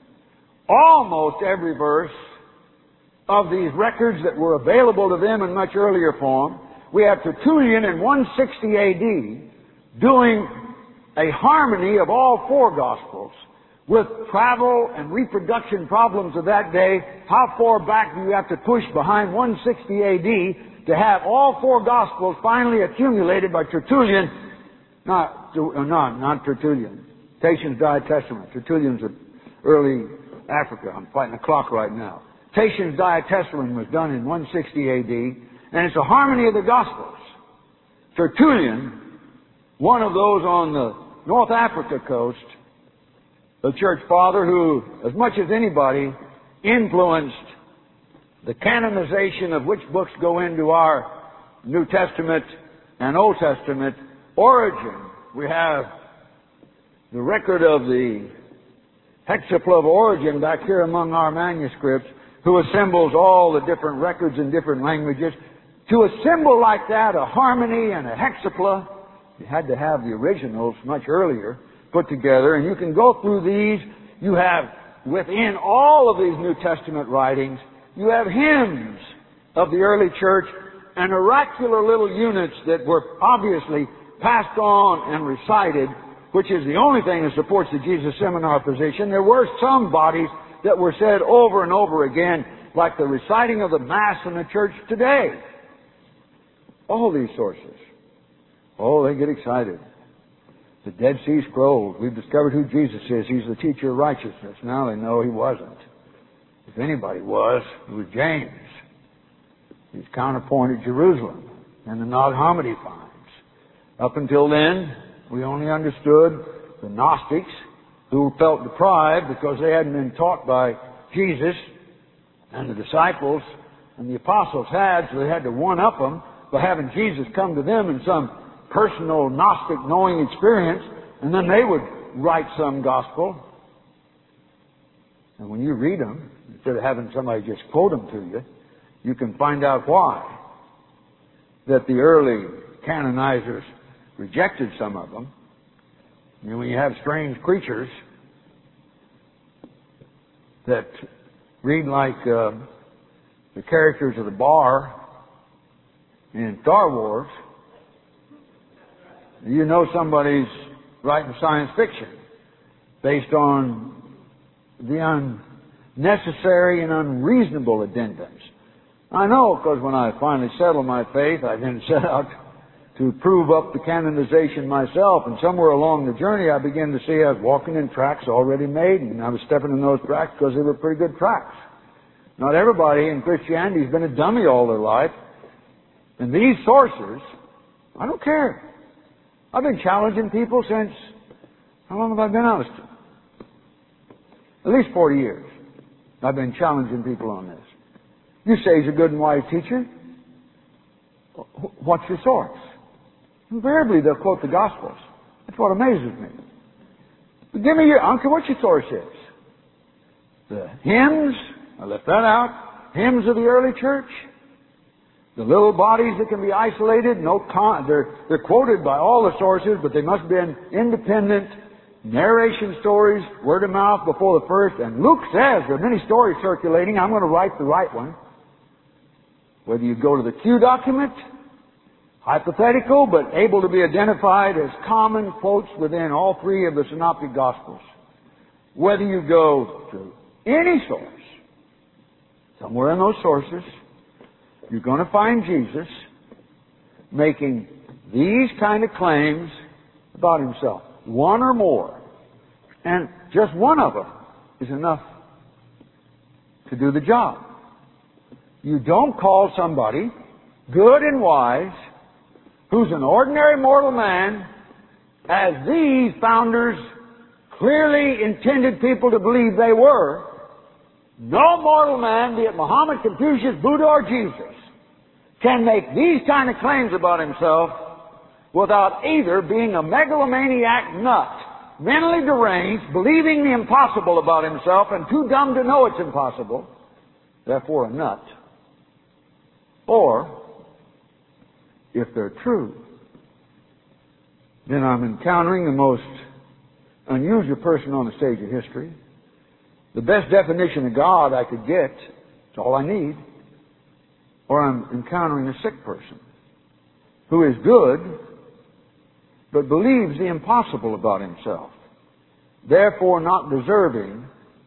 almost every verse of these records that were available to them in much earlier form. We have Tertullian in one sixty A D doing a harmony of all four Gospels with travel and reproduction problems of that day. How far back do you have to push behind one sixty A D to have all four Gospels finally accumulated by Tertullian? Not, no, not Tertullian. Tatian's Diatestament. Tertullian's of early Africa. I'm fighting the clock right now. Tatian's Diatestament was done in one sixty A D, and it's a harmony of the Gospels. Tertullian, one of those on the North Africa coast, the church father who, as much as anybody, influenced the canonization of which books go into our New Testament and Old Testament. Origen, we have the record of the Hexapla of Origen back here among our manuscripts, who assembles all the different records in different languages. To assemble like that, a harmony and a hexapla, you had to have the originals much earlier put together, and you can go through these. You have, within all of these New Testament writings, you have hymns of the early church and oracular little units that were obviously passed on and recited, which is the only thing that supports the Jesus Seminar position. There were some bodies that were said over and over again, like the reciting of the Mass in the church today. All these sources. Oh, they get excited. The Dead Sea Scrolls. We've discovered who Jesus is. He's the teacher of righteousness. Now they know he wasn't. If anybody was, it was James. He's counterpointed Jerusalem and the Nag Hammadi finds. Up until then, we only understood the Gnostics, who felt deprived because they hadn't been taught by Jesus, and the disciples and the apostles had, so they had to one-up them by having Jesus come to them in some personal Gnostic knowing experience, and then they would write some gospel. And when you read them, instead of having somebody just quote them to you, you can find out why that the early canonizers rejected some of them. I mean, when you have strange creatures that read like uh, the characters of the bar in Star Wars, you know somebody's writing science fiction based on the unnecessary and unreasonable addendums. I know, because when I finally settled my faith, I then set out to prove up the canonization myself, and somewhere along the journey I began to see I was walking in tracks already made, and I was stepping in those tracks because they were pretty good tracks. Not everybody in Christianity has been a dummy all their life, and these sources, I don't care. I've been challenging people since, how long have I been honest? At least forty years. I've been challenging people on this. You say he's a good and wise teacher. What's your source? Invariably, they'll quote the Gospels. That's what amazes me. But give me your, I don't care what your source is. The hymns, I left that out. Hymns of the early church. The little bodies that can be isolated, no con, they're, they're quoted by all the sources, but they must be in independent narration stories, word of mouth before the first. And Luke says there are many stories circulating. I'm going to write the right one. Whether you go to the Q document, hypothetical, but able to be identified as common quotes within all three of the Synoptic Gospels. Whether you go to any source, somewhere in those sources, you're going to find Jesus making these kind of claims about himself. One or more. And just one of them is enough to do the job. You don't call somebody good and wise who's an ordinary mortal man, as these founders clearly intended people to believe they were. No mortal man, be it Muhammad, Confucius, Buddha, or Jesus, can make these kind of claims about himself without either being a megalomaniac nut, mentally deranged, believing the impossible about himself and too dumb to know it's impossible, therefore a nut, or, if they're true, then I'm encountering the most unusual person on the stage of history. The best definition of God I could get, it's all I need, or I'm encountering a sick person who is good, but believes the impossible about himself, therefore not deserving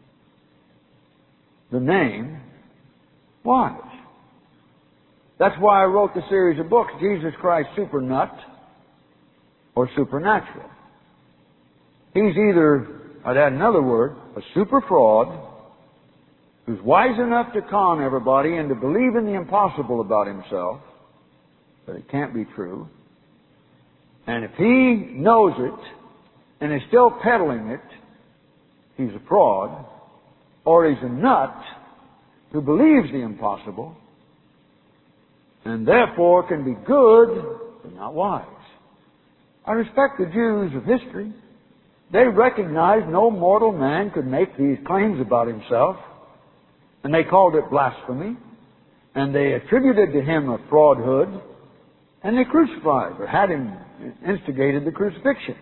the name wise. That's why I wrote the series of books, Jesus Christ Super Nut or Supernatural. He's either, I'd add another word, a super fraud who's wise enough to con everybody into believing the impossible about himself, but it can't be true. And if he knows it and is still peddling it, he's a fraud, or he's a nut who believes the impossible and therefore can be good but not wise. I respect the Jews of history. They recognized no mortal man could make these claims about himself, and they called it blasphemy, and they attributed to him a fraudhood, and they crucified, or had him instigated the crucifixion.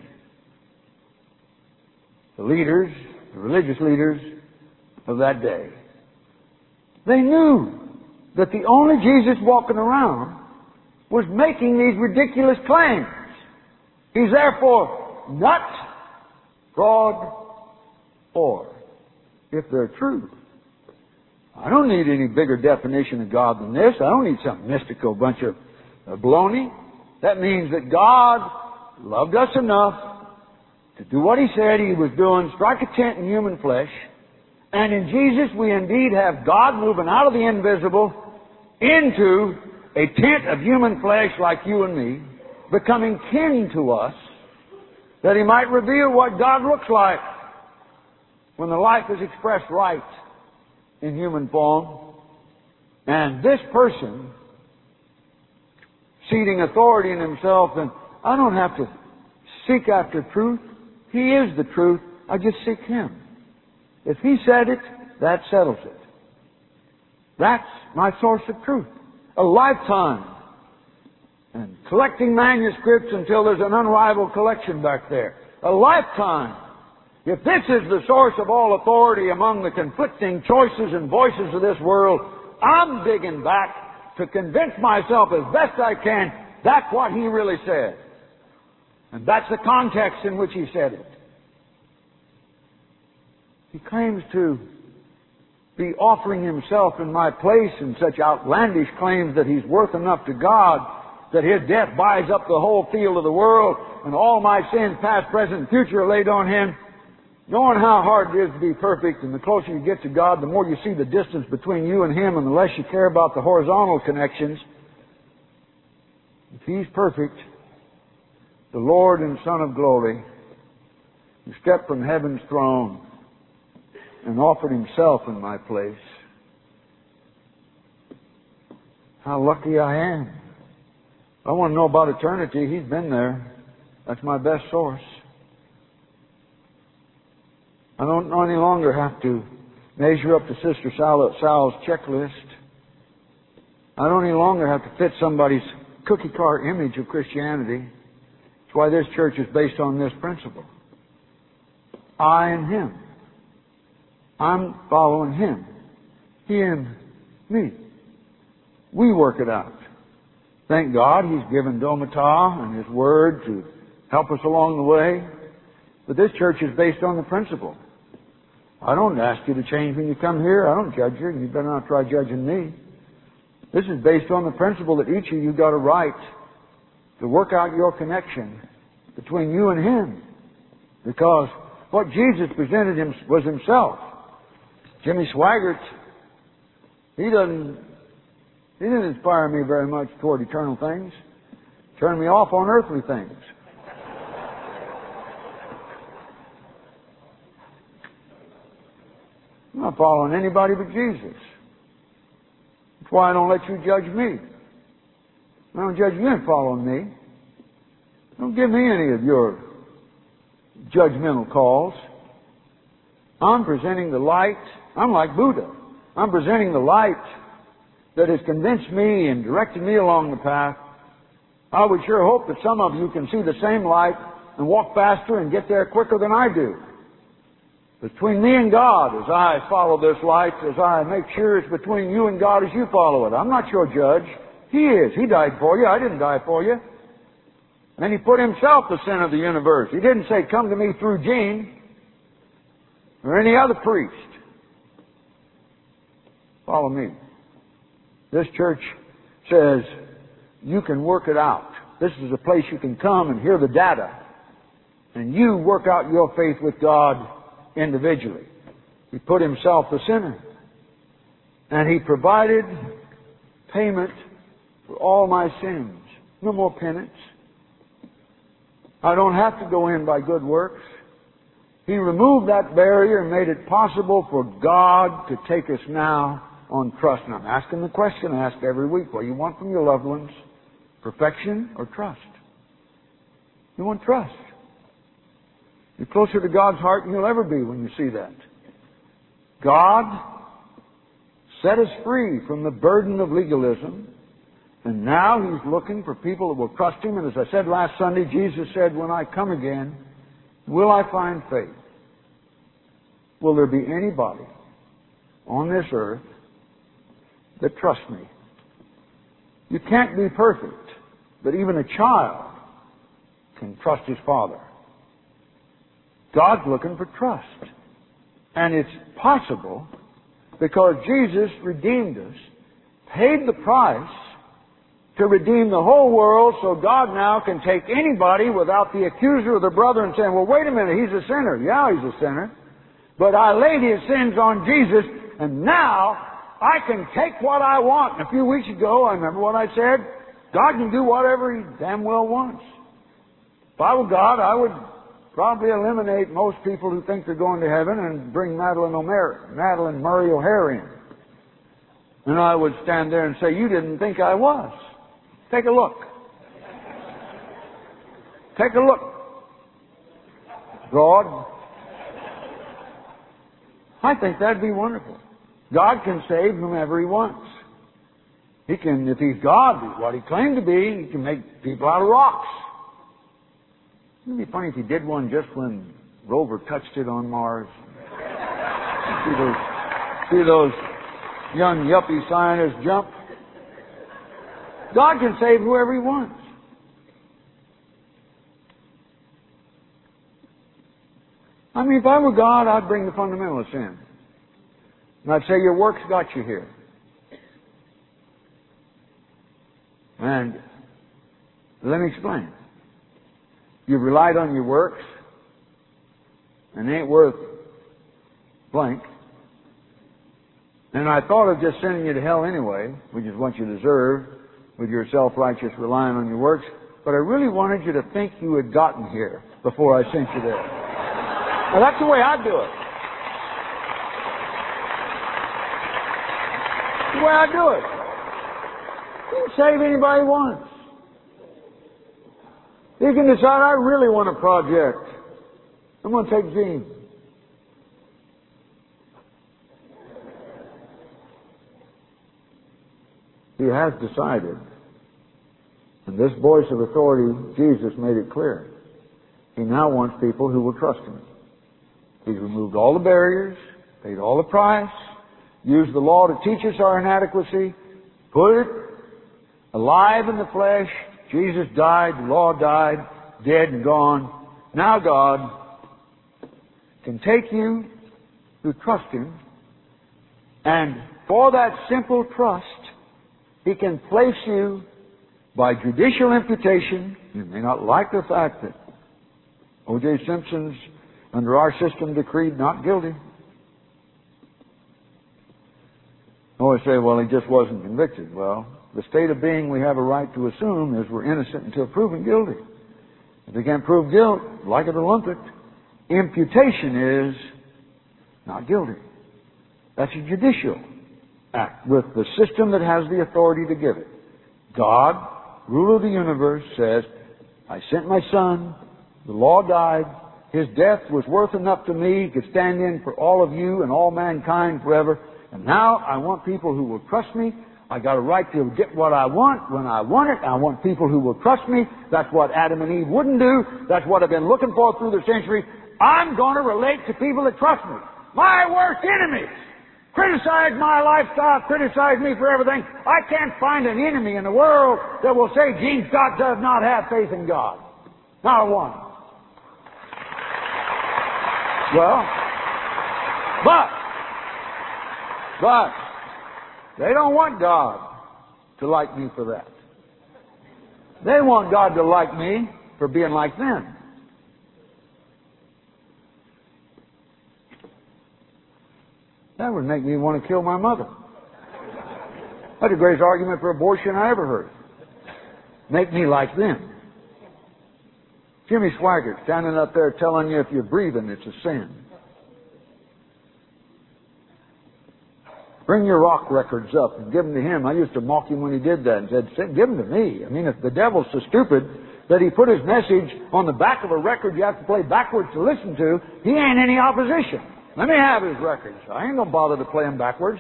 The leaders, the religious leaders of that day, they knew that the only Jesus walking around was making these ridiculous claims. He's therefore nut, fraud, or, if they're true, I don't need any bigger definition of God than this. I don't need some mystical bunch of uh, baloney. That means that God loved us enough to do what He said He was doing, strike a tent in human flesh. And in Jesus we indeed have God moving out of the invisible into a tent of human flesh like you and me, becoming kin to us, that He might reveal what God looks like when the life is expressed right in human form. And this person ceding authority in himself, then I don't have to seek after truth. He is the truth. I just seek Him. If He said it, that settles it. That's my source of truth. A lifetime. And collecting manuscripts until there's an unrivaled collection back there. A lifetime. If this is the source of all authority among the conflicting choices and voices of this world, I'm digging back to convince myself as best I can that's what He really said. And that's the context in which He said it. He claims to be offering Himself in my place in such outlandish claims that He's worth enough to God, that His death buys up the whole field of the world, and all my sins, past, present, and future, are laid on Him. Knowing how hard it is to be perfect, and the closer you get to God, the more you see the distance between you and Him, and the less you care about the horizontal connections. If He's perfect, the Lord and Son of glory, who stepped from heaven's throne and offered Himself in my place, how lucky I am. If I want to know about eternity, He's been there. That's my best source. I don't any longer have to measure up to Sister Sal- Sal's checklist. I don't any longer have to fit somebody's cookie cutter image of Christianity. That's why this church is based on this principle. I and Him. I'm following Him. He and me. We work it out. Thank God He's given Domata and His Word to help us along the way. But this church is based on the principle. I don't ask you to change when you come here. I don't judge you. You better not try judging me. This is based on the principle that each of you got a right to work out your connection between you and Him. Because what Jesus presented him was Himself. Jimmy Swaggart, he doesn't, he didn't inspire me very much toward eternal things. Turned me off on earthly things. I'm not following anybody but Jesus. That's why I don't let you judge me. I don't judge you in following me. Don't give me any of your judgmental calls. I'm presenting the light. I'm like Buddha. I'm presenting the light that has convinced me and directed me along the path. I would sure hope that some of you can see the same light and walk faster and get there quicker than I do. Between me and God, as I follow this light, as I make sure it's between you and God as you follow it. I'm not your judge. He is. He died for you. I didn't die for you. And He put Himself the sin of the universe. He didn't say, come to me through Gene or any other priest. Follow me. This church says you can work it out. This is a place you can come and hear the data. And you work out your faith with God individually. He put Himself the sinner. And He provided payment for all my sins. No more penance. I don't have to go in by good works. He removed that barrier and made it possible for God to take us now on trust. And I'm asking the question I ask every week. What do you want from your loved ones? Perfection or trust? You want trust. You're closer to God's heart than you'll ever be when you see that. God set us free from the burden of legalism, and now He's looking for people that will trust Him. And as I said last Sunday, Jesus said, when I come again, will I find faith? Will there be anybody on this earth that trusts me? You can't be perfect, but even a child can trust his father. God's looking for trust. And it's possible because Jesus redeemed us, paid the price to redeem the whole world, so God now can take anybody without the accuser of the brother and saying, well, wait a minute, he's a sinner. Yeah, he's a sinner. But I laid his sins on Jesus, and now I can take what I want. And a few weeks ago, I remember what I said. God can do whatever He damn well wants. If I were God, I would probably eliminate most people who think they're going to heaven and bring Madeline O'Mara, Madeline Murray O'Hare in. And I would stand there and say, you didn't think I was. Take a look. Take a look. God. I think that'd be wonderful. God can save whomever He wants. He can, if He's God, what He claimed to be, He can make people out of rocks. Wouldn't it be funny if He did one just when Rover touched it on Mars? See those, see those young yuppie scientists jump? God can save whoever He wants. I mean, if I were God, I'd bring the fundamentalists in. And I'd say, your works got you here. And let me explain. You've relied on your works, and they ain't worth blank. And I thought of just sending you to hell anyway, which is what you deserve, with your self-righteous relying on your works. But I really wanted you to think you had gotten here before I sent you there. Now that's the way I'd do it. That's the way I'd do it. You can save anybody he wants. He can decide, I really want a project. I'm going to take Gene. He has decided. And this voice of authority, Jesus made it clear. He now wants people who will trust Him. He's removed all the barriers, paid all the price, used the law to teach us our inadequacy, put it alive in the flesh. Jesus died, the law died, dead and gone. Now God can take you who trust Him, and for that simple trust, He can place you by judicial imputation. You may not like the fact that O J Simpson's, under our system, decreed not guilty. I always say, well, he just wasn't convicted. Well, the state of being we have a right to assume is we're innocent until proven guilty. If they can't prove guilt, like it or lump it, imputation is not guilty. That's a judicial act with the system that has the authority to give it. God, ruler of the universe, says, I sent my Son, the law died, His death was worth enough to me, He could stand in for all of you and all mankind forever, and now I want people who will trust me. I got a right to get what I want when I want it. I want people who will trust me. That's what Adam and Eve wouldn't do. That's what I've been looking for through the century. I'm going to relate to people that trust me. My worst enemies criticize my lifestyle, criticize me for everything. I can't find an enemy in the world that will say Gene Scott does not have faith in God. Not one. Well, but, but, they don't want God to like me for that. They want God to like me for being like them. That would make me want to kill my mother. That's the greatest argument for abortion I ever heard. Make me like them. Jimmy Swaggart standing up there telling you if you're breathing, it's a sin. Bring your rock records up and give them to him. I used to mock him when he did that and said, give them to me. I mean, if the devil's so stupid that he put his message on the back of a record you have to play backwards to listen to, he ain't any opposition. Let me have his records. I ain't going to bother to play them backwards.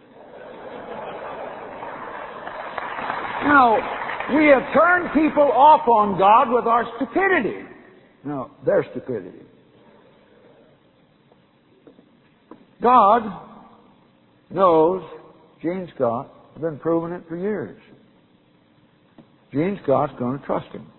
You know, we have turned people off on God with our stupidity. No, their stupidity. God knows Gene Scott. I've been proving it for years. Gene Scott's going to trust Him.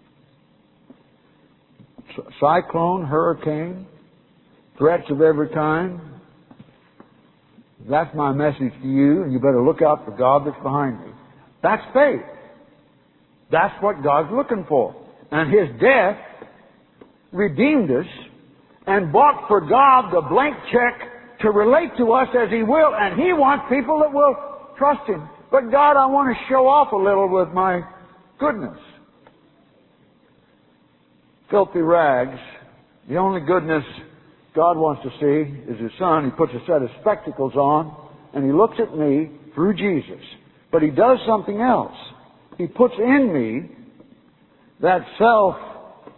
Cyclone, hurricane, threats of every kind. That's my message to you, and you better look out for God that's behind me. That's faith. That's what God's looking for. And His death redeemed us and bought for God the blank check to relate to us as He will, and He wants people that will trust Him. But God, I want to show off a little with my goodness. Filthy rags. The only goodness God wants to see is His Son. He puts a set of spectacles on, and He looks at me through Jesus. But He does something else. He puts in me that self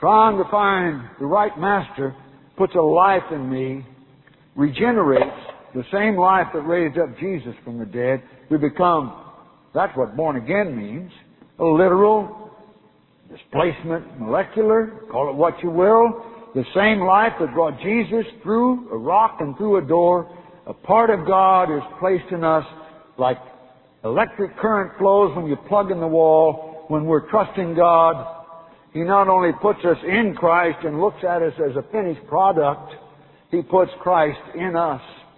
trying to find the right master, puts a life in me, regenerates the same life that raised up Jesus from the dead. We become, that's what born again means, a literal displacement, molecular, call it what you will, the same life that brought Jesus through a rock and through a door. A part of God is placed in us like electric current flows when you plug in the wall. When we're trusting God, He not only puts us in Christ and looks at us as a finished product, He puts Christ in us.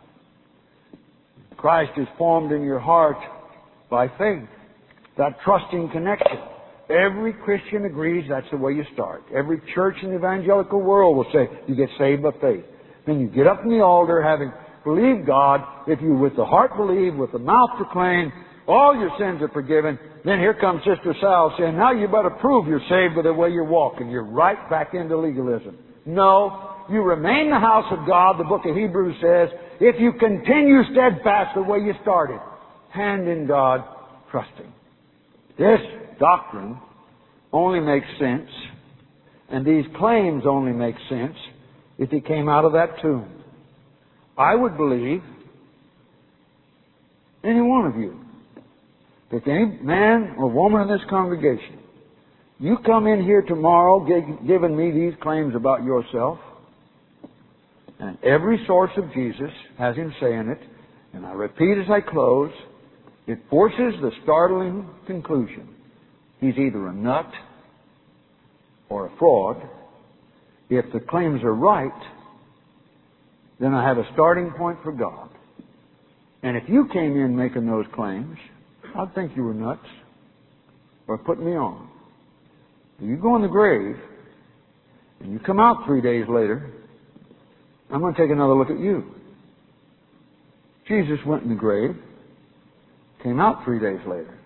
Christ is formed in your heart by faith. That trusting connection. Every Christian agrees that's the way you start. Every church in the evangelical world will say, you get saved by faith. Then you get up from the altar having believed God. If you with the heart believe, with the mouth proclaim, all your sins are forgiven. Then here comes Sister Sal saying, now you better prove you're saved by the way you're walking. You're right back into legalism. No, you remain the house of God, the book of Hebrews says, if you continue steadfast the way you started. Hand in God, trusting. This doctrine only makes sense, and these claims only make sense if He came out of that tomb. I would believe any one of you, if any man or woman in this congregation, you come in here tomorrow g- giving me these claims about yourself, and every source of Jesus has Him saying it, and I repeat as I close, it forces the startling conclusion. He's either a nut or a fraud. If the claims are right, then I have a starting point for God. And if you came in making those claims, I'd think you were nuts or putting me on. You go in the grave and you come out three days later, I'm going to take another look at you. Jesus went in the grave, came out three days later.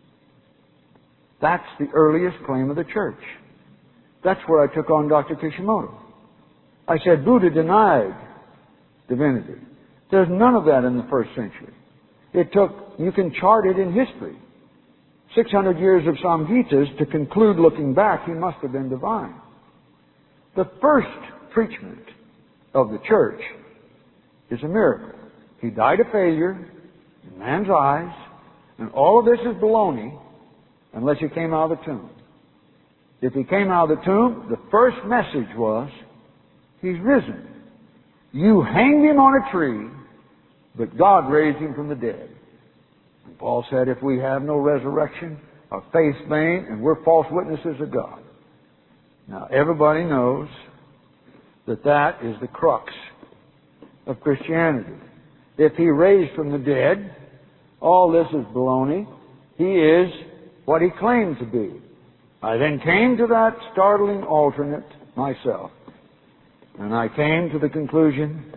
That's the earliest claim of the church. That's where I took on Doctor Kishimoto. I said, Buddha denied divinity. There's none of that in the first century. It took, you can chart it in history, six hundred years of Samhitas to conclude, looking back, He must have been divine. The first preachment of the church is a miracle. He died a failure in man's eyes, and all of this is baloney unless He came out of the tomb. If He came out of the tomb, the first message was, He's risen. You hanged Him on a tree, but God raised Him from the dead. And Paul said, if we have no resurrection, our faith's vain, and we're false witnesses of God. Now, everybody knows that that is the crux of Christianity. If He raised from the dead, all this is baloney. He is what He claimed to be. I then came to that startling alternate myself. And I came to the conclusion,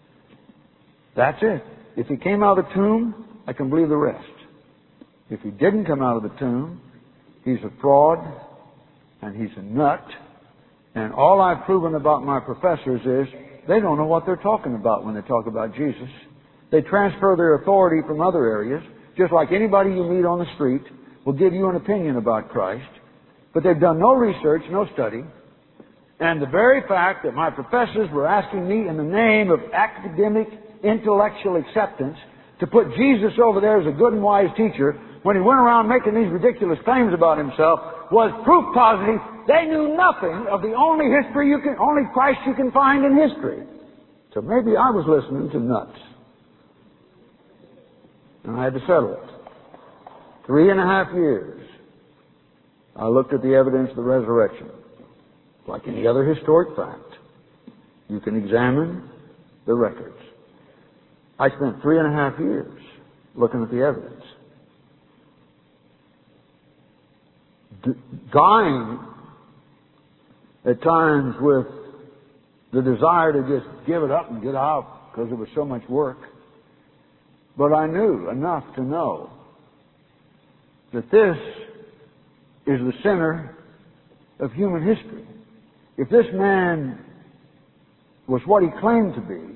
that's it. If He came out of the tomb, I can believe the rest. If He didn't come out of the tomb, He's a fraud, and He's a nut. And all I've proven about my professors is they don't know what they're talking about when they talk about Jesus. They transfer their authority from other areas, just like anybody you meet on the street will give you an opinion about Christ. But they've done no research, no study. And the very fact that my professors were asking me in the name of academic, intellectual acceptance to put Jesus over there as a good and wise teacher when He went around making these ridiculous claims about Himself was proof positive they knew nothing of the only history you can, only Christ you can find in history. So maybe I was listening to nuts. And I had to settle it. Three and a half years I looked at the evidence of the resurrection. Like any other historic fact, you can examine the records. I spent three and a half years looking at the evidence. D- dying at times with the desire to just give it up and get out because it was so much work. But I knew enough to know that this is the center of human history. If this man was what he claimed to be,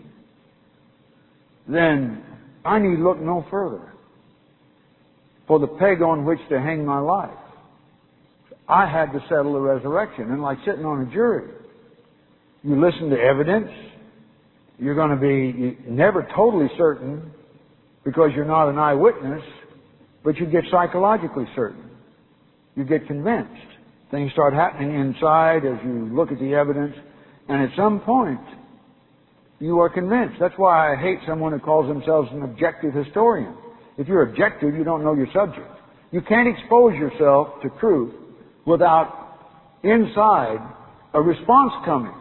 then I need look no further for the peg on which to hang my life. I had to settle the resurrection. And like sitting on a jury, you listen to evidence. You're going to be never totally certain because you're not an eyewitness, but you get psychologically certain. You get convinced. Things start happening inside as you look at the evidence, and at some point, you are convinced. That's why I hate someone who calls themselves an objective historian. If you're objective, you don't know your subject. You can't expose yourself to truth without inside a response coming.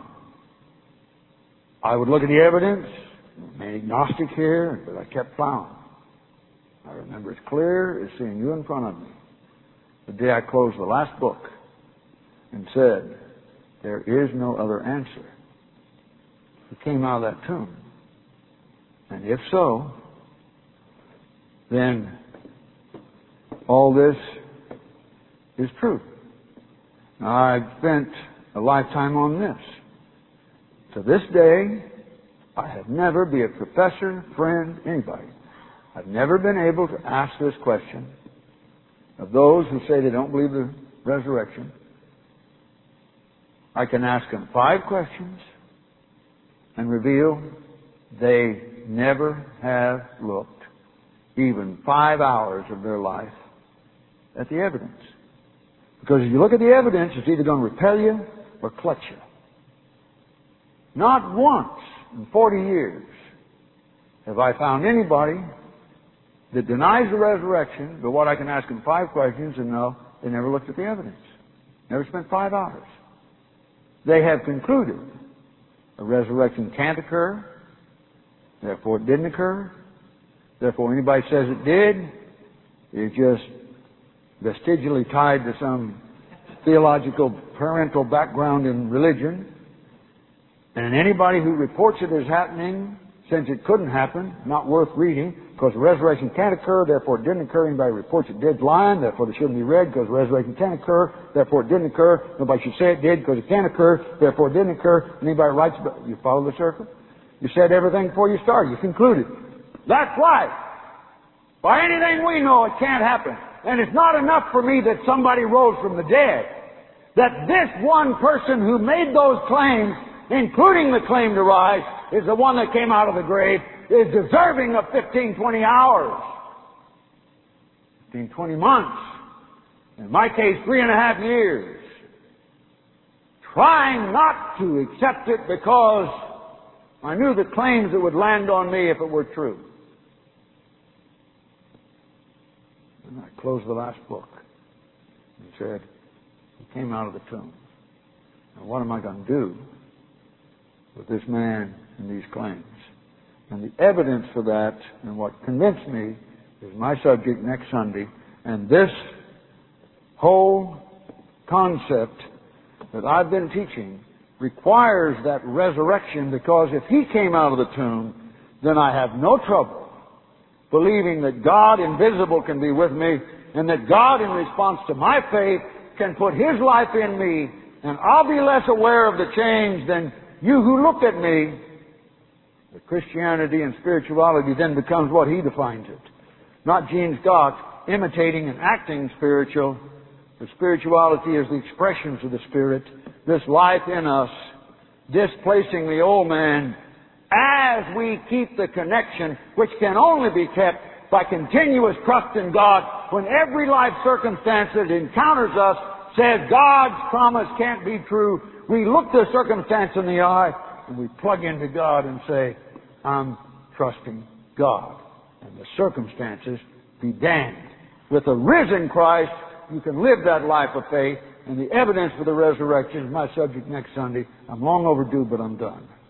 I would look at the evidence, I'm an agnostic here, but I kept plowing. I remember as clear as seeing you in front of me the day I closed the last book and said, there is no other answer. Who came out of that tomb? And if so, then all this is true. Now, I've spent a lifetime on this. To this day, I have never, be it professor, friend, anybody, I've never been able to ask this question of those who say they don't believe the resurrection. I can ask them five questions and reveal they never have looked even five hours of their life at the evidence. Because if you look at the evidence, it's either going to repel you or clutch you. Not once in forty years have I found anybody that denies the resurrection, but what I can ask them five questions and no, they never looked at the evidence. Never spent five hours. They have concluded a resurrection can't occur, therefore it didn't occur. Therefore anybody says it did is just vestigially tied to some theological parental background in religion. And anybody who reports it as happening, since it couldn't happen, not worth reading, because the resurrection can't occur, therefore it didn't occur. Anybody reports it did lying, therefore it shouldn't be read, because the resurrection can't occur, therefore it didn't occur. Nobody should say it did, because it can't occur, therefore it didn't occur. Anybody writes about, you follow the circle? You said everything before you started. You concluded. That's right. By anything we know, it can't happen. And it's not enough for me that somebody rose from the dead. That this one person who made those claims, including the claim to rise, is the one that came out of the grave, is deserving of fifteen, twenty hours. fifteen, twenty months. In my case, three and a half years. Trying not to accept it because I knew the claims that would land on me if it were true. And I closed the last book and said, he came out of the tomb. Now what am I going to do with this man and these claims? And the evidence for that and what convinced me is my subject next Sunday. And this whole concept that I've been teaching requires that resurrection, because if he came out of the tomb, then I have no trouble believing that God invisible can be with me, and that God in response to my faith can put his life in me, and I'll be less aware of the change than you who look at me. The Christianity and spirituality then becomes what he defines it. Not Gene Scott imitating and acting spiritual. The spirituality is the expressions of the Spirit, this life in us, displacing the old man as we keep the connection, which can only be kept by continuous trust in God. When every life circumstance that encounters us says God's promise can't be true, we look the circumstance in the eye and we plug into God and say, I'm trusting God. And the circumstances be damned. With a risen Christ, you can live that life of faith, and the evidence for the resurrection is my subject next Sunday. I'm long overdue, but I'm done.